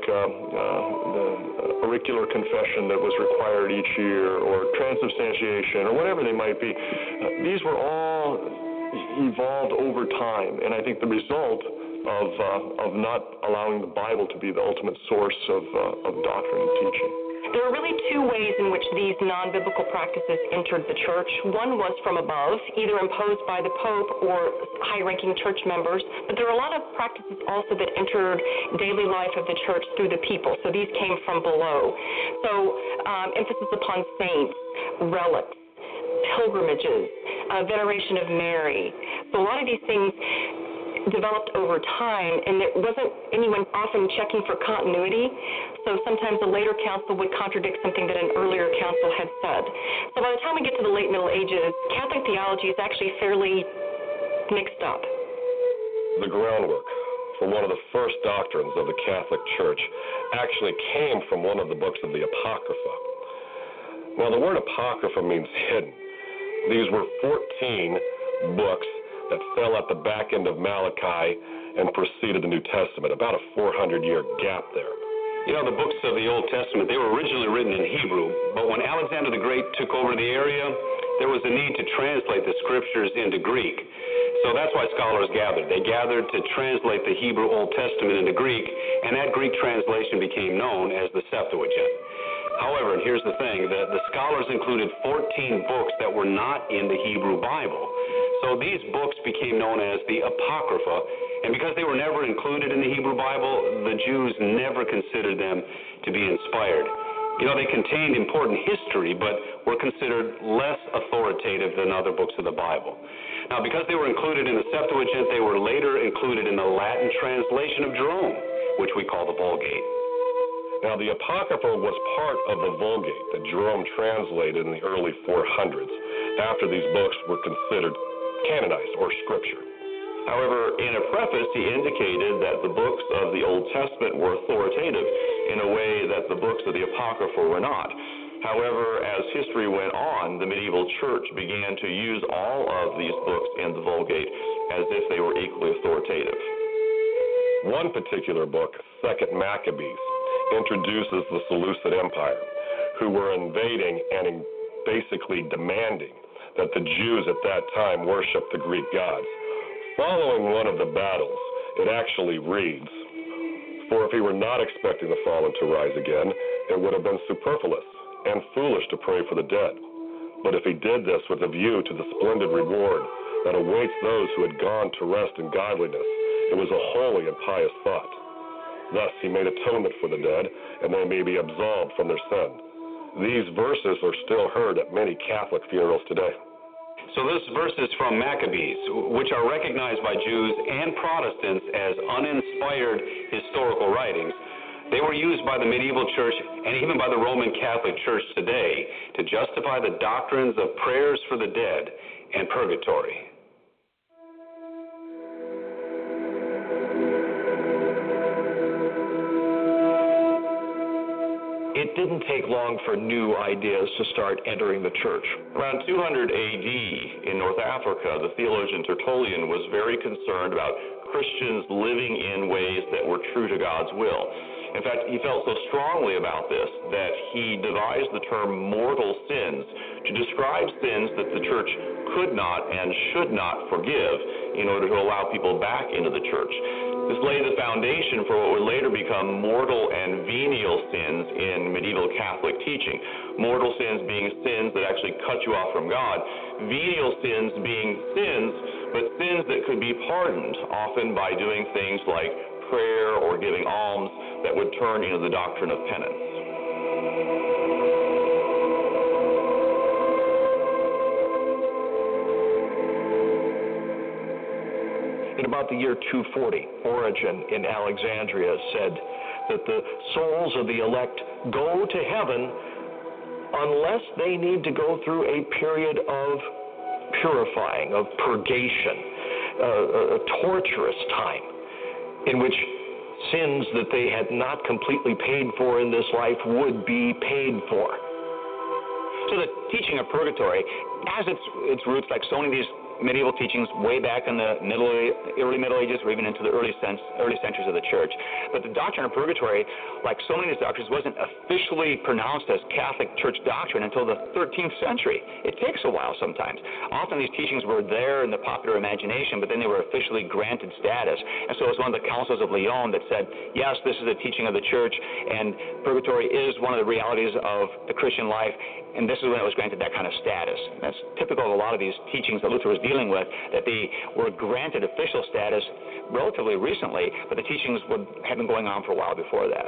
the auricular confession that was required each year, or transubstantiation, or whatever they might be, these were all evolved over time, and I think the result of not allowing the Bible to be the ultimate source of doctrine and teaching. There are really 2 ways in which these non-biblical practices entered the church. One was from above, either imposed by the Pope or high-ranking church members, but there are a lot of practices also that entered daily life of the church through the people, so these came from below. So emphasis upon saints, relics, pilgrimages, veneration of Mary. So a lot of these things developed over time, and there wasn't anyone often checking for continuity, so sometimes a later council would contradict something that an earlier council had said. So by the time we get to the late Middle Ages, Catholic theology is actually fairly mixed up. The groundwork for one of the first doctrines of the Catholic Church actually came from one of the books of the Apocrypha. Well, the word Apocrypha means hidden. These were 14 books that fell at the back end of Malachi and preceded the New Testament, about a 400-year gap there. You know, the books of the Old Testament, they were originally written in Hebrew, but when Alexander the Great took over the area, there was a need to translate the scriptures into Greek. So that's why scholars gathered. They gathered to translate the Hebrew Old Testament into Greek, and that Greek translation became known as the Septuagint. However, and here's the thing, the scholars included 14 books that were not in the Hebrew Bible. So these books became known as the Apocrypha, and because they were never included in the Hebrew Bible, the Jews never considered them to be inspired. You know, they contained important history, but were considered less authoritative than other books of the Bible. Now, because they were included in the Septuagint, they were later included in the Latin translation of Jerome, which we call the Vulgate. Now, the Apocrypha was part of the Vulgate that Jerome translated in the early 400s, after these books were considered canonized or scripture. However, in a preface, he indicated that the books of the Old Testament were authoritative in a way that the books of the Apocrypha were not. However, as history went on, the medieval church began to use all of these books in the Vulgate as if they were equally authoritative. One particular book, 2nd Maccabees, introduces the Seleucid Empire, who were invading and basically demanding that the Jews at that time worship the Greek gods. Following one of the battles, it actually reads, "For if he were not expecting the fallen to rise again, it would have been superfluous and foolish to pray for the dead. But if he did this with a view to the splendid reward that awaits those who had gone to rest in godliness, it was a holy and pious thought. Thus he made atonement for the dead, and they may be absolved from their sin." These verses are still heard at many Catholic funerals today. So this verse is from Maccabees, which are recognized by Jews and Protestants as uninspired historical writings. They were used by the medieval church and even by the Roman Catholic Church today to justify the doctrines of prayers for the dead and purgatory. It didn't take long for new ideas to start entering the church. Around 200 AD in North Africa, the theologian Tertullian was very concerned about Christians living in ways that were true to God's will. In fact, he felt so strongly about this that he devised the term mortal sins to describe sins that the church could not and should not forgive in order to allow people back into the church. This laid the foundation for what would later become mortal and venial sins in medieval Catholic teaching. Mortal sins being sins that actually cut you off from God. Venial sins being sins, but sins that could be pardoned, often by doing things like prayer or giving alms that would turn into the doctrine of penance. In about the year 240, Origen in Alexandria said that the souls of the elect go to heaven unless they need to go through a period of purifying, of purgation, a torturous time in which sins that they had not completely paid for in this life would be paid for. So the teaching of purgatory has its roots, like so many of these medieval teachings, way back in the early Middle Ages, or even into the early centuries of the church. But the doctrine of purgatory, like so many of these doctrines, wasn't officially pronounced as Catholic Church doctrine until the 13th century. It takes a while sometimes. Often these teachings were there in the popular imagination, but then they were officially granted status. And so it was one of the councils of Lyon that said, yes, this is the teaching of the church, and purgatory is one of the realities of the Christian life, and this is when it was granted that kind of status. That's typical of a lot of these teachings that Luther was dealing with, that they were granted official status relatively recently, but the teachings had been going on for a while before that.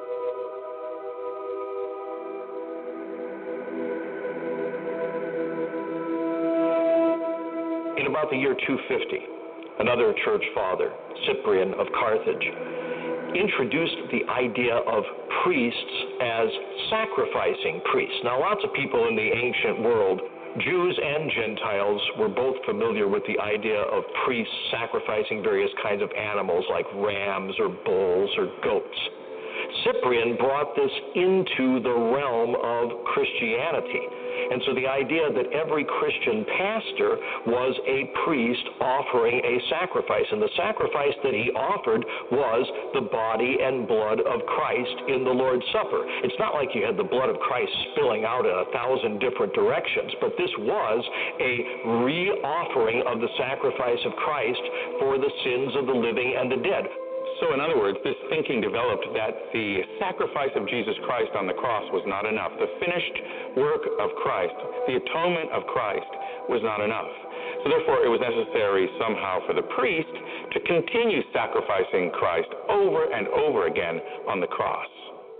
In about the year 250, another church father, Cyprian of Carthage, introduced the idea of priests as sacrificing priests. Now, lots of people in the ancient world, Jews and Gentiles, were both familiar with the idea of priests sacrificing various kinds of animals like rams or bulls or goats. Cyprian brought this into the realm of Christianity. And so the idea that every Christian pastor was a priest offering a sacrifice, and the sacrifice that he offered was the body and blood of Christ in the Lord's Supper. It's not like you had the blood of Christ spilling out in 1,000 different directions, but this was a re-offering of the sacrifice of Christ for the sins of the living and the dead. So in other words, this thinking developed that the sacrifice of Jesus Christ on the cross was not enough. The finished work of Christ, the atonement of Christ, was not enough. So therefore, it was necessary somehow for the priest to continue sacrificing Christ over and over again on the cross.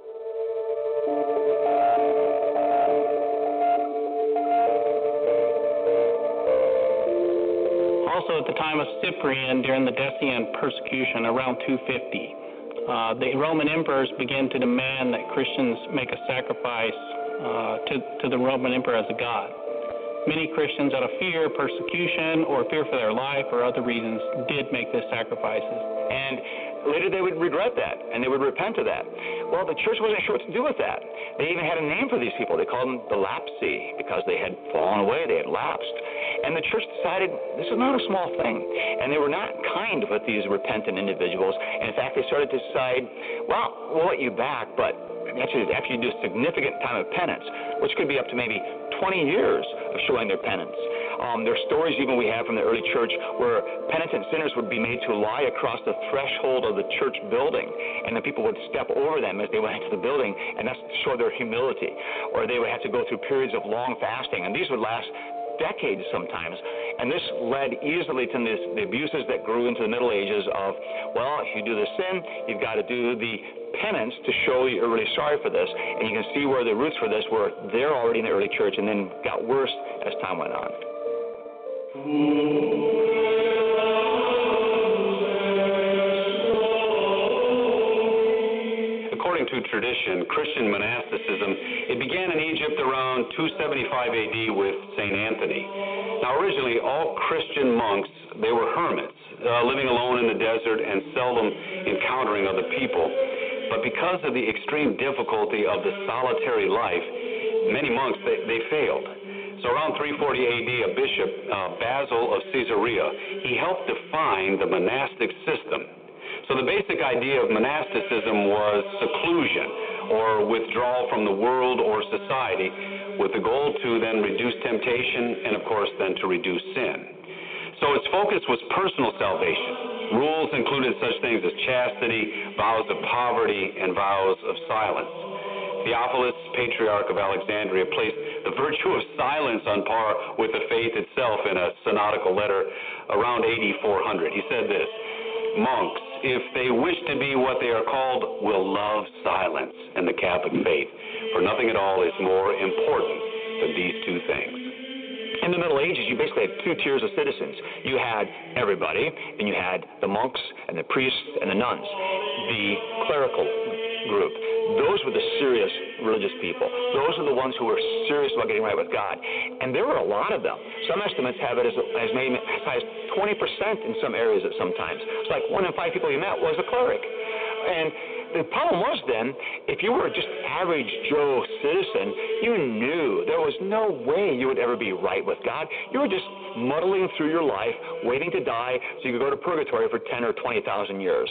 Also, at the time of Cyprian, during the Decian persecution, around 250, the Roman emperors began to demand that Christians make a sacrifice to the Roman emperor as a god. Many Christians, out of fear, persecution, or fear for their life, or other reasons, did make these sacrifices. And later they would regret that, and they would repent of that. Well, the church wasn't sure what to do with that. They even had a name for these people. They called them the lapsi, because they had fallen away, they had lapsed. And the church decided this is not a small thing. And they were not kind with these repentant individuals. And in fact, they started to decide, well, we'll let you back, but after you do a significant time of penance, which could be up to maybe 20 years of showing their penance. There are stories even we have from the early church where penitent sinners would be made to lie across the threshold of the church building, and the people would step over them as they went into the building, and that's to show their humility. Or they would have to go through periods of long fasting, and these would last decades sometimes. And this led easily to the abuses that grew into the Middle Ages of, well, if you do the sin, you've got to do the penance to show you're really sorry for this. And you can see where the roots for this were there already in the early church and then got worse as time went on. According to tradition, Christian monasticism, it began in Egypt around 275 AD with St. Anthony. Now, originally, all Christian monks, they were hermits, living alone in the desert and seldom encountering other people. But because of the extreme difficulty of the solitary life, many monks, they failed. So around 340 AD, a bishop, Basil of Caesarea, he helped define the monastic system. So the basic idea of monasticism was seclusion or withdrawal from the world or society with the goal to then reduce temptation and, of course, then to reduce sin. So its focus was personal salvation. Rules included such things as chastity, vows of poverty, and vows of silence. Theophilus, patriarch of Alexandria, placed the virtue of silence on par with the faith itself in a synodical letter around AD 400. He said this, "Monks, if they wish to be what they are called, will love silence and the Catholic faith, for nothing at all is more important than these two things." In the Middle Ages, you basically had two tiers of citizens. You had everybody, and you had the monks and the priests and the nuns, the clerical group. Those were the serious religious people. Those are the ones who were serious about getting right with God. And there were a lot of them. Some estimates have it as maybe as high as 20% in some areas at some times. It's like 1 in 5 people you met was a cleric. And the problem was then, if you were just average Joe citizen, you knew there was no way you would ever be right with God. You were just muddling through your life, waiting to die so you could go to purgatory for 10 or 20,000 years.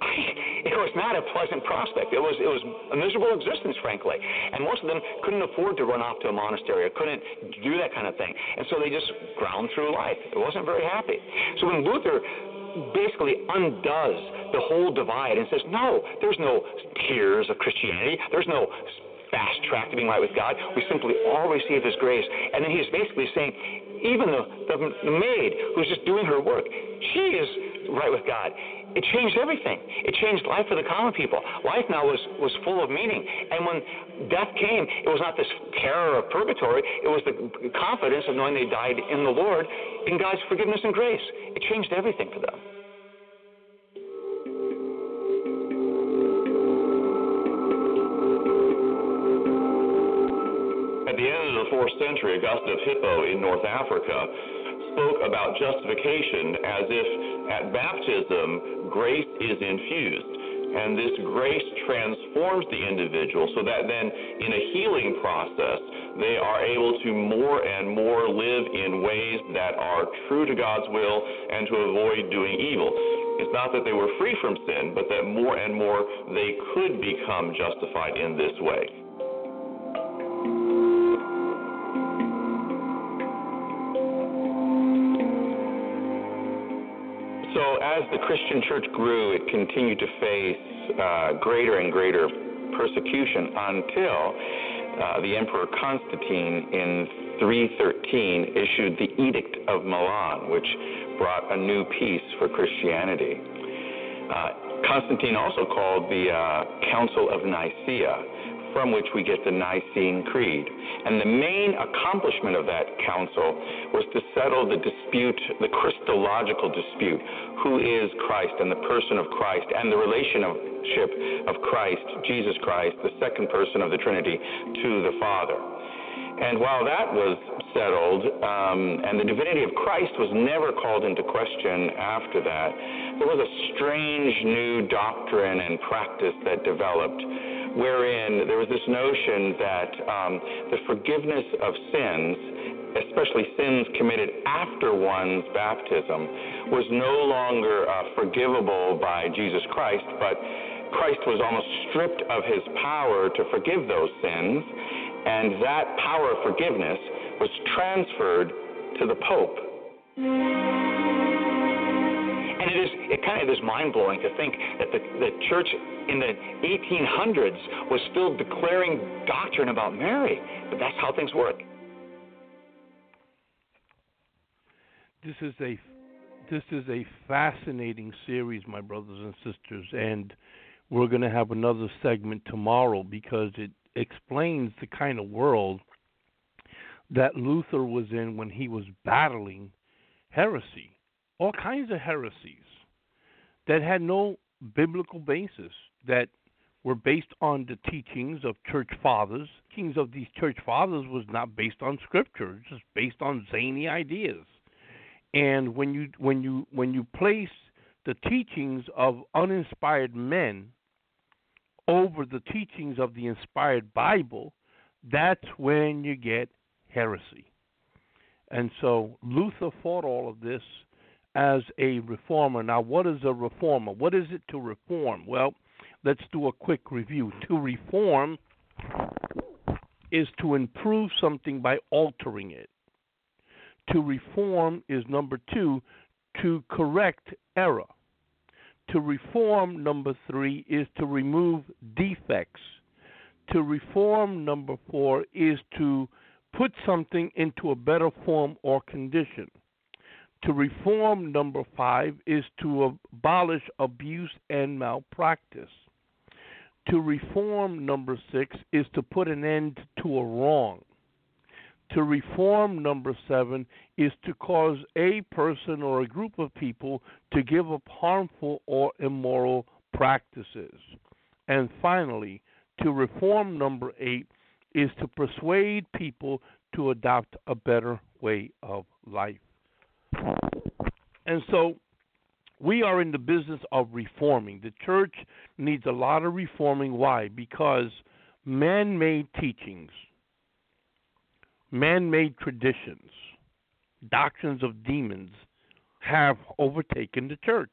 It was not a pleasant prospect. It was a miserable existence, frankly. And most of them couldn't afford to run off to a monastery or couldn't do that kind of thing. And so they just ground through life. It wasn't very happy. So when Luther basically undoes the whole divide and says, no, there's no tiers of Christianity. There's no fast track to being right with God. We simply all receive His grace. And then he's basically saying, even the maid who's just doing her work, she is right with God. It changed everything. It changed life for the common people. Life now was full of meaning. And when death came, it was not this terror of purgatory. It was the confidence of knowing they died in the Lord, in God's forgiveness and grace. It changed everything for them. At the end of the 4th century, Augustine of Hippo in North Africa spoke about justification as if at baptism grace is infused. And this grace transforms the individual so that then in a healing process, they are able to more and more live in ways that are true to God's will and to avoid doing evil. It's not that they were free from sin, but that more and more they could become justified in this way. So as the Christian church grew, it continued to face greater and greater persecution until the Emperor Constantine in 313 issued the Edict of Milan, which brought a new peace for Christianity. Constantine also called the Council of Nicaea, from which we get the Nicene Creed. And the main accomplishment of that council was to settle the dispute, the Christological dispute, who is Christ and the person of Christ and the relationship of Christ, Jesus Christ, the second person of the Trinity, to the Father. And while that was settled, and the divinity of Christ was never called into question after that, there was a strange new doctrine and practice that developed, wherein there was this notion that the forgiveness of sins, especially sins committed after one's baptism, was no longer forgivable by Jesus Christ, but Christ was almost stripped of his power to forgive those sins, and that power of forgiveness was transferred to the Pope. And it kind of is mind-blowing to think that the church in the 1800s was still declaring doctrine about Mary, but that's how things work. This is a fascinating series, my brothers and sisters, and we're going to have another segment tomorrow because it explains the kind of world that Luther was in when he was battling heresy, all kinds of heresies that had no biblical basis, that were based on the teachings of church fathers. Teachings of these church fathers was not based on scripture, just based on zany ideas. And when you place the teachings of uninspired men over the teachings of the inspired Bible, that's when you get heresy. And so Luther fought all of this as a reformer. Now, what is a reformer? What is it to reform? Well, let's do a quick review. To reform is to improve something by altering it. To reform is number 2, to correct error. To reform, number 3, is to remove defects. To reform, number 4, is to put something into a better form or condition. To reform, number 5, is to abolish abuse and malpractice. To reform, number 6, is to put an end to a wrong. To reform, number 7, is to cause a person or a group of people to give up harmful or immoral practices. And finally, to reform, number 8, is to persuade people to adopt a better way of life. And so we are in the business of reforming. The church needs a lot of reforming. Why? Because man-made teachings, man-made traditions, doctrines of demons have overtaken the church.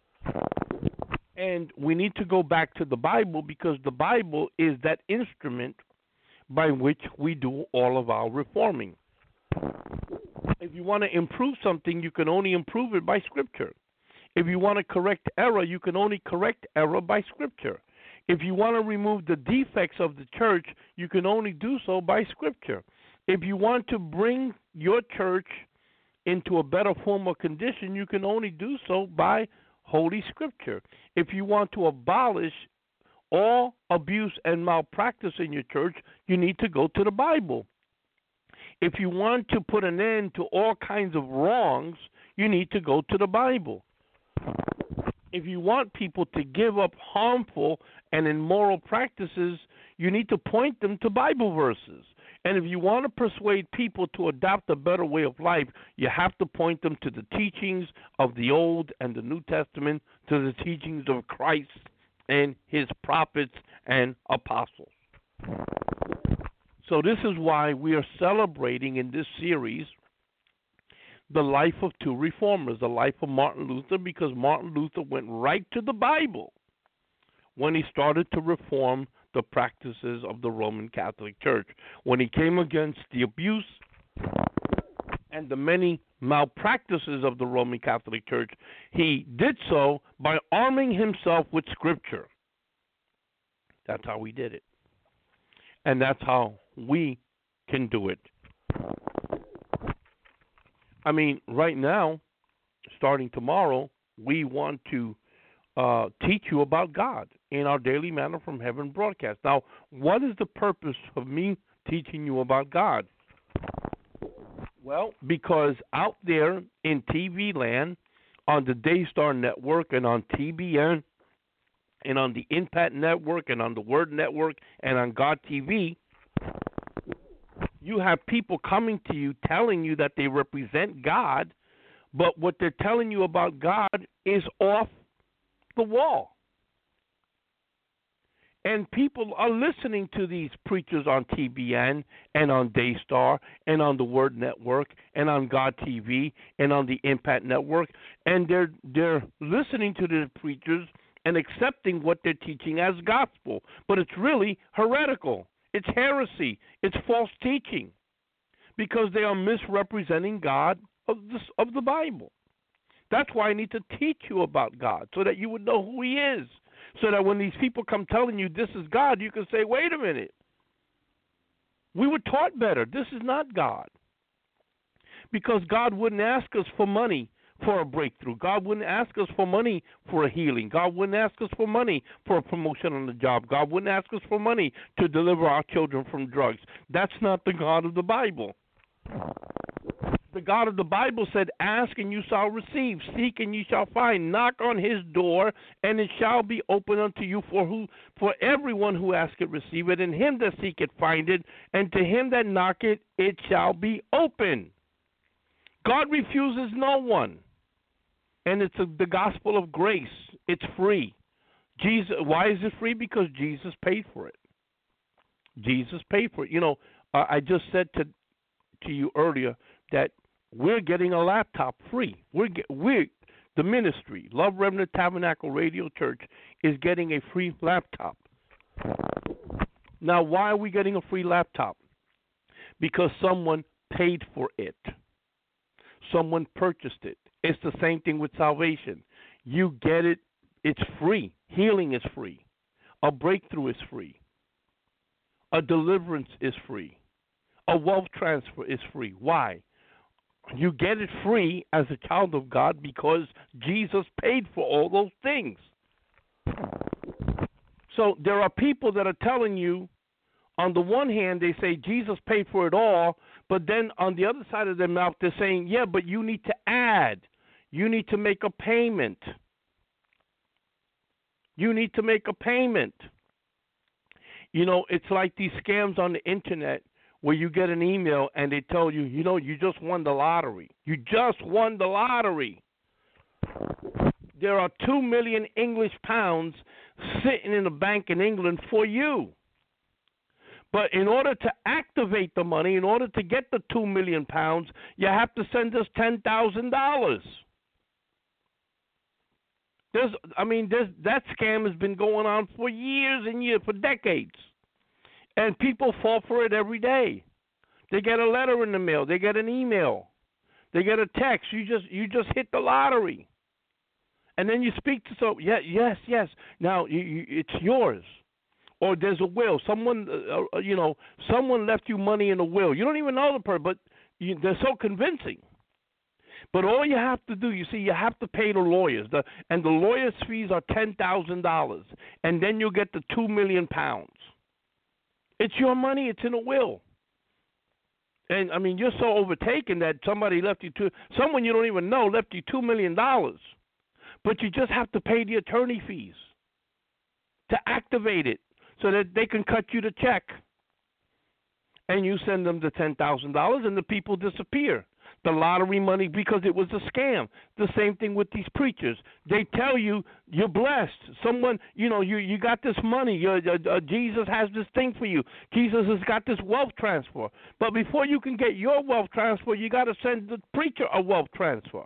And we need to go back to the Bible because the Bible is that instrument by which we do all of our reforming. If you want to improve something, you can only improve it by Scripture. If you want to correct error, you can only correct error by Scripture. If you want to remove the defects of the church, you can only do so by Scripture. If you want to bring your church into a better form or condition, you can only do so by Holy Scripture. If you want to abolish all abuse and malpractice in your church, you need to go to the Bible. If you want to put an end to all kinds of wrongs, you need to go to the Bible. If you want people to give up harmful and immoral practices, you need to point them to Bible verses. And if you want to persuade people to adopt a better way of life, you have to point them to the teachings of the Old and the New Testament, to the teachings of Christ and his prophets and apostles. So this is why we are celebrating in this series the life of two reformers, the life of Martin Luther, because Martin Luther went right to the Bible when he started to reform the practices of the Roman Catholic Church. When he came against the abuse and the many malpractices of the Roman Catholic Church, he did so by arming himself with Scripture. That's how he did it. And that's how we can do it. I mean, right now, starting tomorrow, we want to teach you about God in our Daily Manna from Heaven broadcast. Now, what is the purpose of me teaching you about God? Well, because out there in TV land, on the Daystar Network and on TBN and on the Impact Network and on the Word Network and on God TV, you have people coming to you telling you that they represent God, but what they're telling you about God is off the wall. And people are listening to these preachers on TBN and on Daystar and on the Word Network and on God TV and on the Impact Network, and they're listening to the preachers and accepting what they're teaching as gospel. But it's really heretical. It's heresy. It's false teaching, because they are misrepresenting God of the Bible. That's why I need to teach you about God, so that you would know who He is, so that when these people come telling you this is God, you can say, wait a minute. We were taught better. This is not God. Because God wouldn't ask us for money for a breakthrough. God wouldn't ask us for money for a healing. God wouldn't ask us for money for a promotion on the job. God wouldn't ask us for money to deliver our children from drugs. That's not the God of the Bible. The God of the Bible said, ask and you shall receive, seek and you shall find, knock on His door and it shall be open unto you. For everyone who asketh receive it, and him that seeketh find it, and to him that knocketh it shall be open. God refuses no one. And it's the gospel of grace. It's free. Jesus. Why is it free? Because Jesus paid for it. Jesus paid for it. You know, I just said to you earlier that we're getting a laptop free. We're the ministry, Love Remnant Tabernacle Radio Church, is getting a free laptop. Now, why are we getting a free laptop? Because someone paid for it. Someone purchased it. It's the same thing with salvation. You get it. It's free. Healing is free. A breakthrough is free. A deliverance is free. A wealth transfer is free. Why? You get it free as a child of God because Jesus paid for all those things. So there are people that are telling you, on the one hand, they say Jesus paid for it all, but then on the other side of their mouth, they're saying, yeah, but you need to add. You need to make a payment. You need to make a payment. You know, it's like these scams on the internet where you get an email and they tell you, you know, you just won the lottery. You just won the lottery. There are 2 million English pounds sitting in a bank in England for you. But in order to activate the money, in order to get the 2 million pounds, you have to send us $10,000. That scam has been going on for years and years, for decades. And people fall for it every day. They get a letter in the mail. They get an email. They get a text. You just hit the lottery. And then you speak to yes. Now it's yours. Or there's a will. Someone left you money in a will. You don't even know the person, but they're so convincing. But all you have to do, you have to pay the lawyers, and the lawyers' fees are $10,000, and then you'll get the 2 million pounds. It's your money. It's in a will. And I mean, you're so overtaken that someone you don't even know left you $2 million, but you just have to pay the attorney fees to activate it, so that they can cut you the check. And you send them the $10,000 and the people disappear. the lottery money, because it was a scam. The same thing with these preachers. They tell you you're blessed. Someone, you got this money. Jesus has this thing for you. Jesus has got this wealth transfer. But before you can get your wealth transfer, you got to send the preacher a wealth transfer.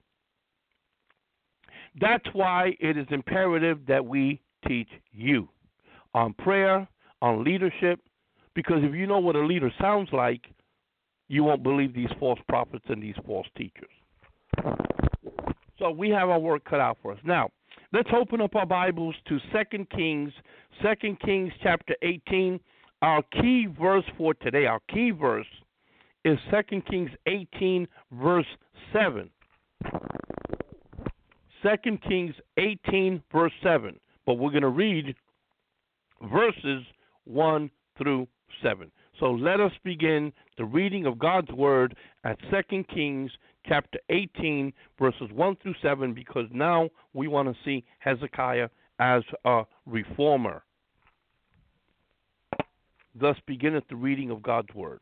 That's why it is imperative that we teach you on prayer, on leadership, because if you know what a leader sounds like, you won't believe these false prophets and these false teachers. So we have our work cut out for us. Now, let's open up our Bibles to 2 Kings chapter 18. Our key verse for today, our key verse is 2 Kings 18, verse 7. 2 Kings 18, verse 7. But we're going to read verses 1 through 7. So let us begin the reading of God's Word at 2 Kings chapter 18, verses 1 through 7, because now we want to see Hezekiah as a reformer. Thus beginneth the reading of God's Word.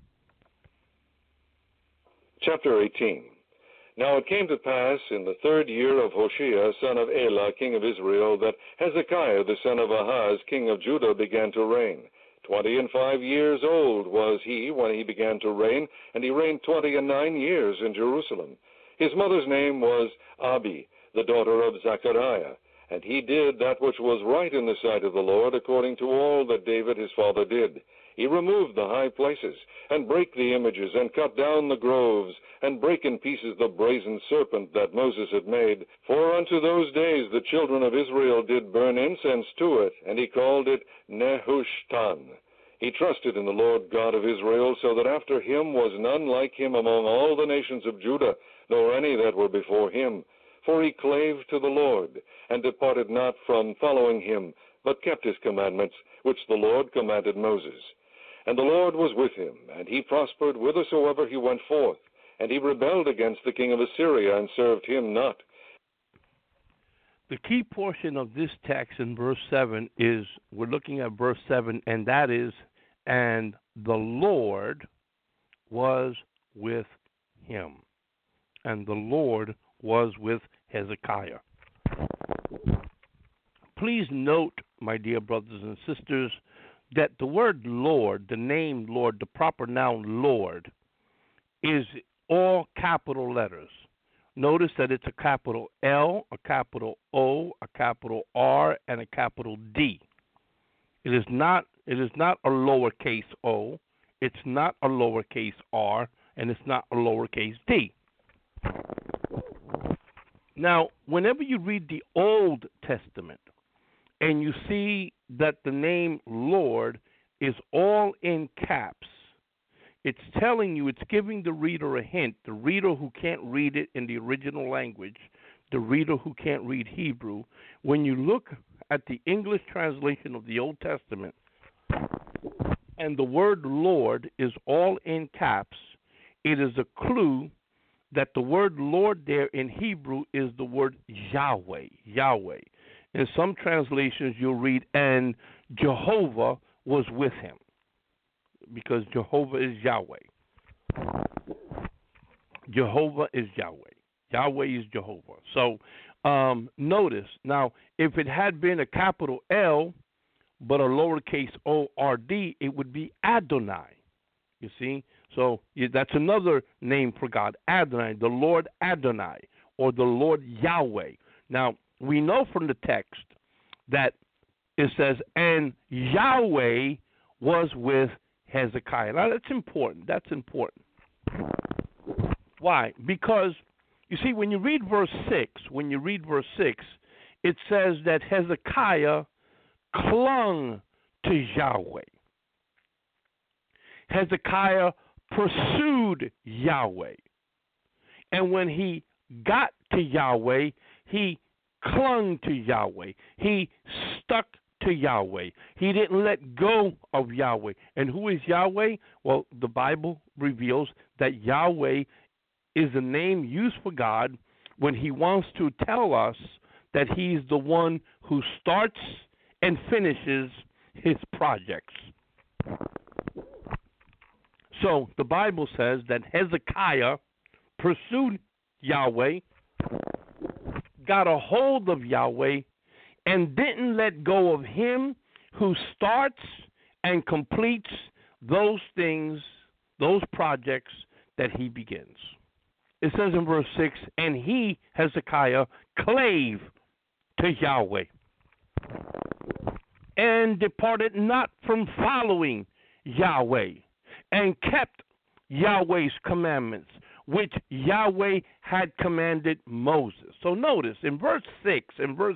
Chapter 18. Now it came to pass in the 3rd year of Hoshea, son of Elah, king of Israel, that Hezekiah, the son of Ahaz, king of Judah, began to reign. 25 years old was he when he began to reign, and he reigned 29 years in Jerusalem. His mother's name was Abi, the daughter of Zechariah, and he did that which was right in the sight of the Lord, according to all that David his father did. He removed the high places, and brake the images, and cut down the groves, and brake in pieces the brazen serpent that Moses had made. For unto those days the children of Israel did burn incense to it, and he called it Nehushtan. He trusted in the Lord God of Israel, so that after him was none like him among all the nations of Judah, nor any that were before him. For he clave to the Lord, and departed not from following him, but kept his commandments, which the Lord commanded Moses. And the Lord was with him, and he prospered whithersoever he went forth. And he rebelled against the king of Assyria, and served him not. The key portion of this text in verse 7 is, we're looking at verse 7, and that is, and the Lord was with him. And the Lord was with Hezekiah. Please note, my dear brothers and sisters, that the word Lord, the name Lord, the proper noun Lord, is all capital letters. Notice that it's a capital L, a capital O, a capital R, and a capital D. It is not a lowercase o, it's not a lowercase r, and it's not a lowercase d. Now, whenever you read the Old Testament and you see that the name Lord is all in caps, it's telling you, it's giving the reader a hint, the reader who can't read it in the original language, the reader who can't read Hebrew. When you look at the English translation of the Old Testament and the word Lord is all in caps, it is a clue that the word Lord there in Hebrew is the word Yahweh, Yahweh. In some translations you'll read, and Jehovah was with him, because Jehovah is Yahweh. Jehovah is Yahweh. Yahweh is Jehovah. So notice, now, if it had been a capital L but a lowercase O-R-D, it would be Adonai. You see? So that's another name for God, Adonai, the Lord Adonai, or the Lord Yahweh. Now, we know from the text that it says, and Yahweh was with Hezekiah. Now, that's important. That's important. Why? Because, you see, when you read verse 6, it says that Hezekiah clung to Yahweh. Hezekiah pursued Yahweh. And when he got to Yahweh, he clung to Yahweh. He stuck to Yahweh. He didn't let go of Yahweh. And who is Yahweh? Well, the Bible reveals that Yahweh is a name used for God when he wants to tell us that he's the one who starts and finishes his projects. So the Bible says that Hezekiah pursued Yahweh, got a hold of Yahweh, and didn't let go of him who starts and completes those things, those projects that he begins. It says in verse 6, and he, Hezekiah, clave to Yahweh and departed not from following Yahweh and kept Yahweh's commandments, which Yahweh had commanded Moses. So notice in verse 6,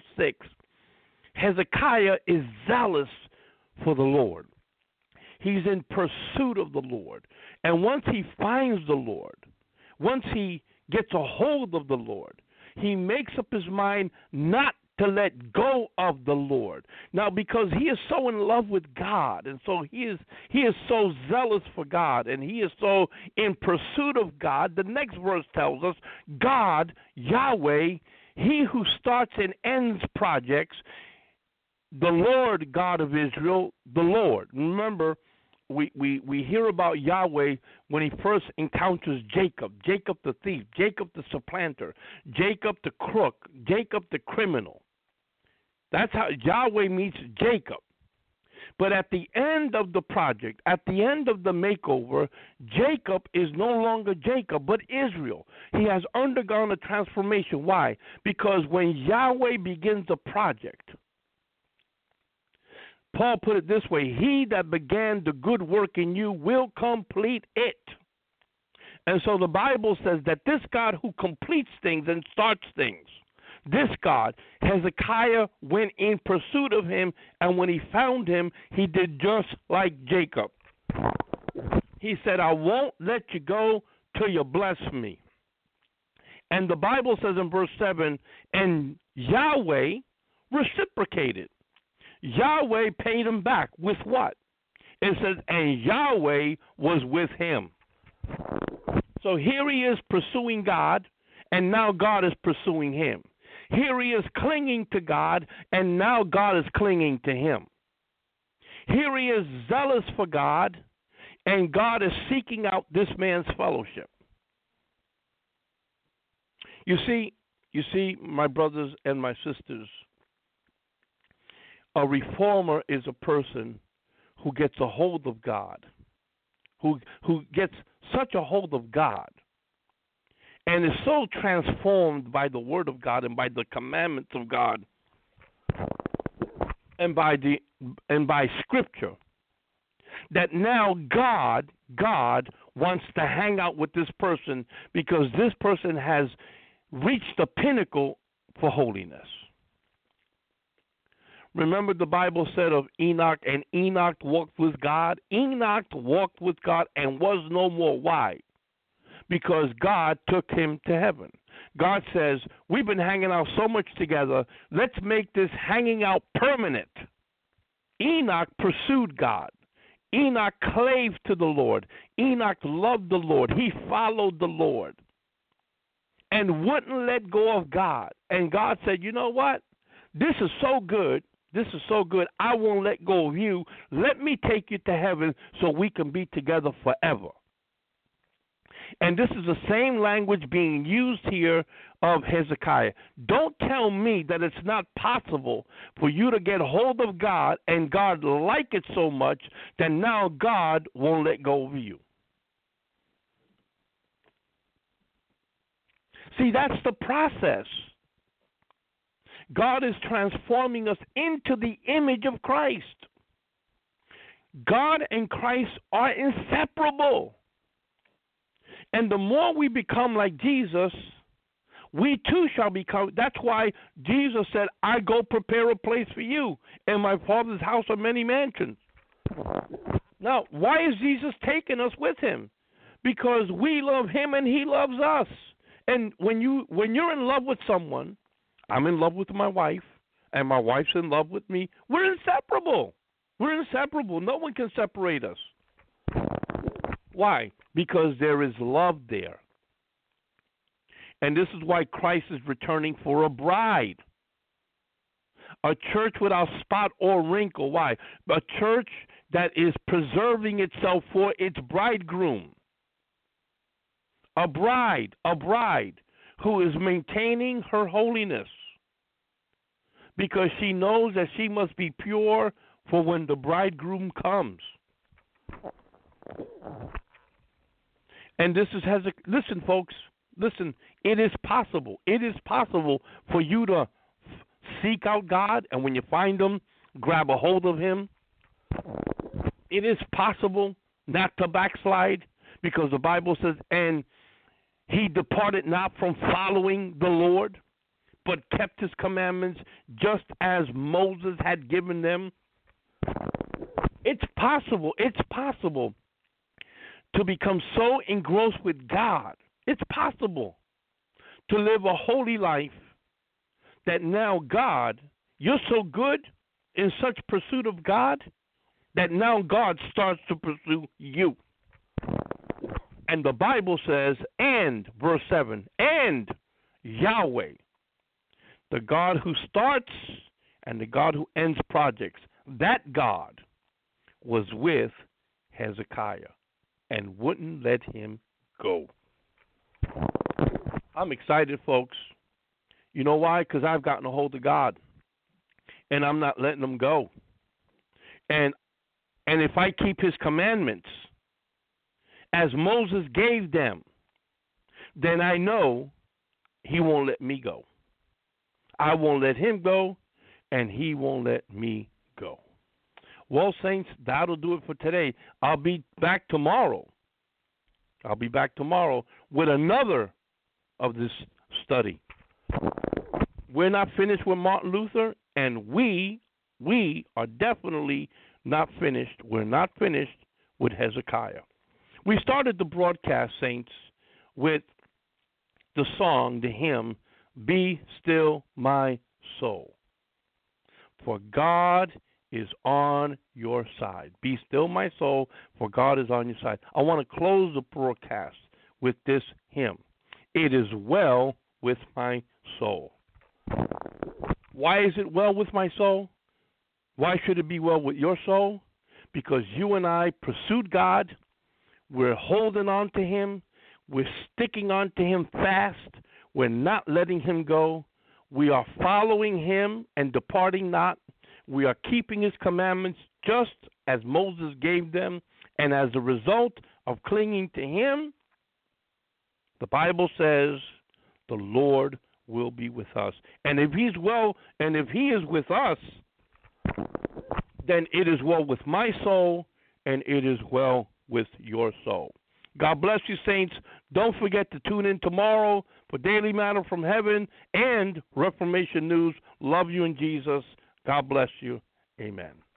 Hezekiah is zealous for the Lord. He's in pursuit of the Lord. And once he finds the Lord, once he gets a hold of the Lord, he makes up his mind not to let go of the Lord. Now, because he is so in love with God, and so he is so zealous for God, and he is so in pursuit of God, the next verse tells us, God, Yahweh, he who starts and ends projects, the Lord God of Israel, the Lord. Remember, we hear about Yahweh when he first encounters Jacob the thief, Jacob the supplanter, Jacob the crook, Jacob the criminal. That's how Yahweh meets Jacob. But at the end of the project, at the end of the makeover, Jacob is no longer Jacob, but Israel. He has undergone a transformation. Why? Because when Yahweh begins a project, Paul put it this way, he that began the good work in you will complete it. And so the Bible says that this God who completes things and starts things, this God, Hezekiah went in pursuit of him, and when he found him, he did just like Jacob. He said, I won't let you go till you bless me. And the Bible says in verse 7, and Yahweh reciprocated. Yahweh paid him back with what? It says, and Yahweh was with him. So here he is pursuing God, and now God is pursuing him. Here he is clinging to God, and now God is clinging to him. Here he is zealous for God, and God is seeking out this man's fellowship. You see, my brothers and my sisters, a reformer is a person who gets a hold of God, who gets such a hold of God, and is so transformed by the Word of God and by the commandments of God and by Scripture, that now God wants to hang out with this person because this person has reached the pinnacle for holiness. Remember the Bible said of Enoch, and Enoch walked with God. Enoch walked with God and was no more. Why? Because God took him to heaven. God says, we've been hanging out so much together, let's make this hanging out permanent. Enoch pursued God. Enoch clave to the Lord. Enoch loved the Lord. He followed the Lord and wouldn't let go of God. And God said, you know what? This is so good. This is so good. I won't let go of you. Let me take you to heaven so we can be together forever. And this is the same language being used here of Hezekiah. Don't tell me that it's not possible for you to get hold of God and God like it so much that now God won't let go of you. See, that's the process. God is transforming us into the image of Christ. God and Christ are inseparable. And the more we become like Jesus, we too shall become. That's why Jesus said, I go prepare a place for you. In my Father's house are many mansions. Now, why is Jesus taking us with him? Because we love him and he loves us. And when you're in love with someone, I'm in love with my wife, and my wife's in love with me, we're inseparable. We're inseparable. No one can separate us. Why? Because there is love there. And this is why Christ is returning for a bride. A church without spot or wrinkle. Why? A church that is preserving itself for its bridegroom. a bride who is maintaining her holiness because she knows that she must be pure for when the bridegroom comes. And this is listen, folks. Listen, it is possible. It is possible for you to seek out God, and when you find Him, grab a hold of Him. It is possible not to backslide because the Bible says, and he departed not from following the Lord, but kept His commandments just as Moses had given them. It's possible. It's possible to become so engrossed with God. It's possible to live a holy life that now God, you're so good in such pursuit of God that now God starts to pursue you. And the Bible says, and, verse 7, and Yahweh, the God who starts and the God who ends projects, that God was with Hezekiah and wouldn't let him go. I'm excited, folks. You know why? Because I've gotten a hold of God, and I'm not letting him go. And if I keep His commandments, as Moses gave them, then I know He won't let me go. I won't let Him go, and He won't let me go. Well, saints, that'll do it for today. I'll be back tomorrow. With another of this study. We're not finished with Martin Luther, and we are definitely not finished. We're not finished with Hezekiah. We started the broadcast, saints, with the song, the hymn, Be Still My Soul. For God is on your side. Be still my soul, for God is on your side. I want to close the broadcast with this hymn. It is well with my soul. Why is it well with my soul? Why should it be well with your soul? Because you and I pursued God. We're holding on to Him. We're sticking on to Him fast. We're not letting Him go. We are following Him and departing not. We are keeping His commandments just as Moses gave them. And as a result of clinging to Him, the Bible says the Lord will be with us. And if He is with us, then it is well with my soul, and it is well with your soul. God bless you, saints. Don't forget to tune in tomorrow for Daily Manna from Heaven and Reformation News. Love you in Jesus. God bless you. Amen.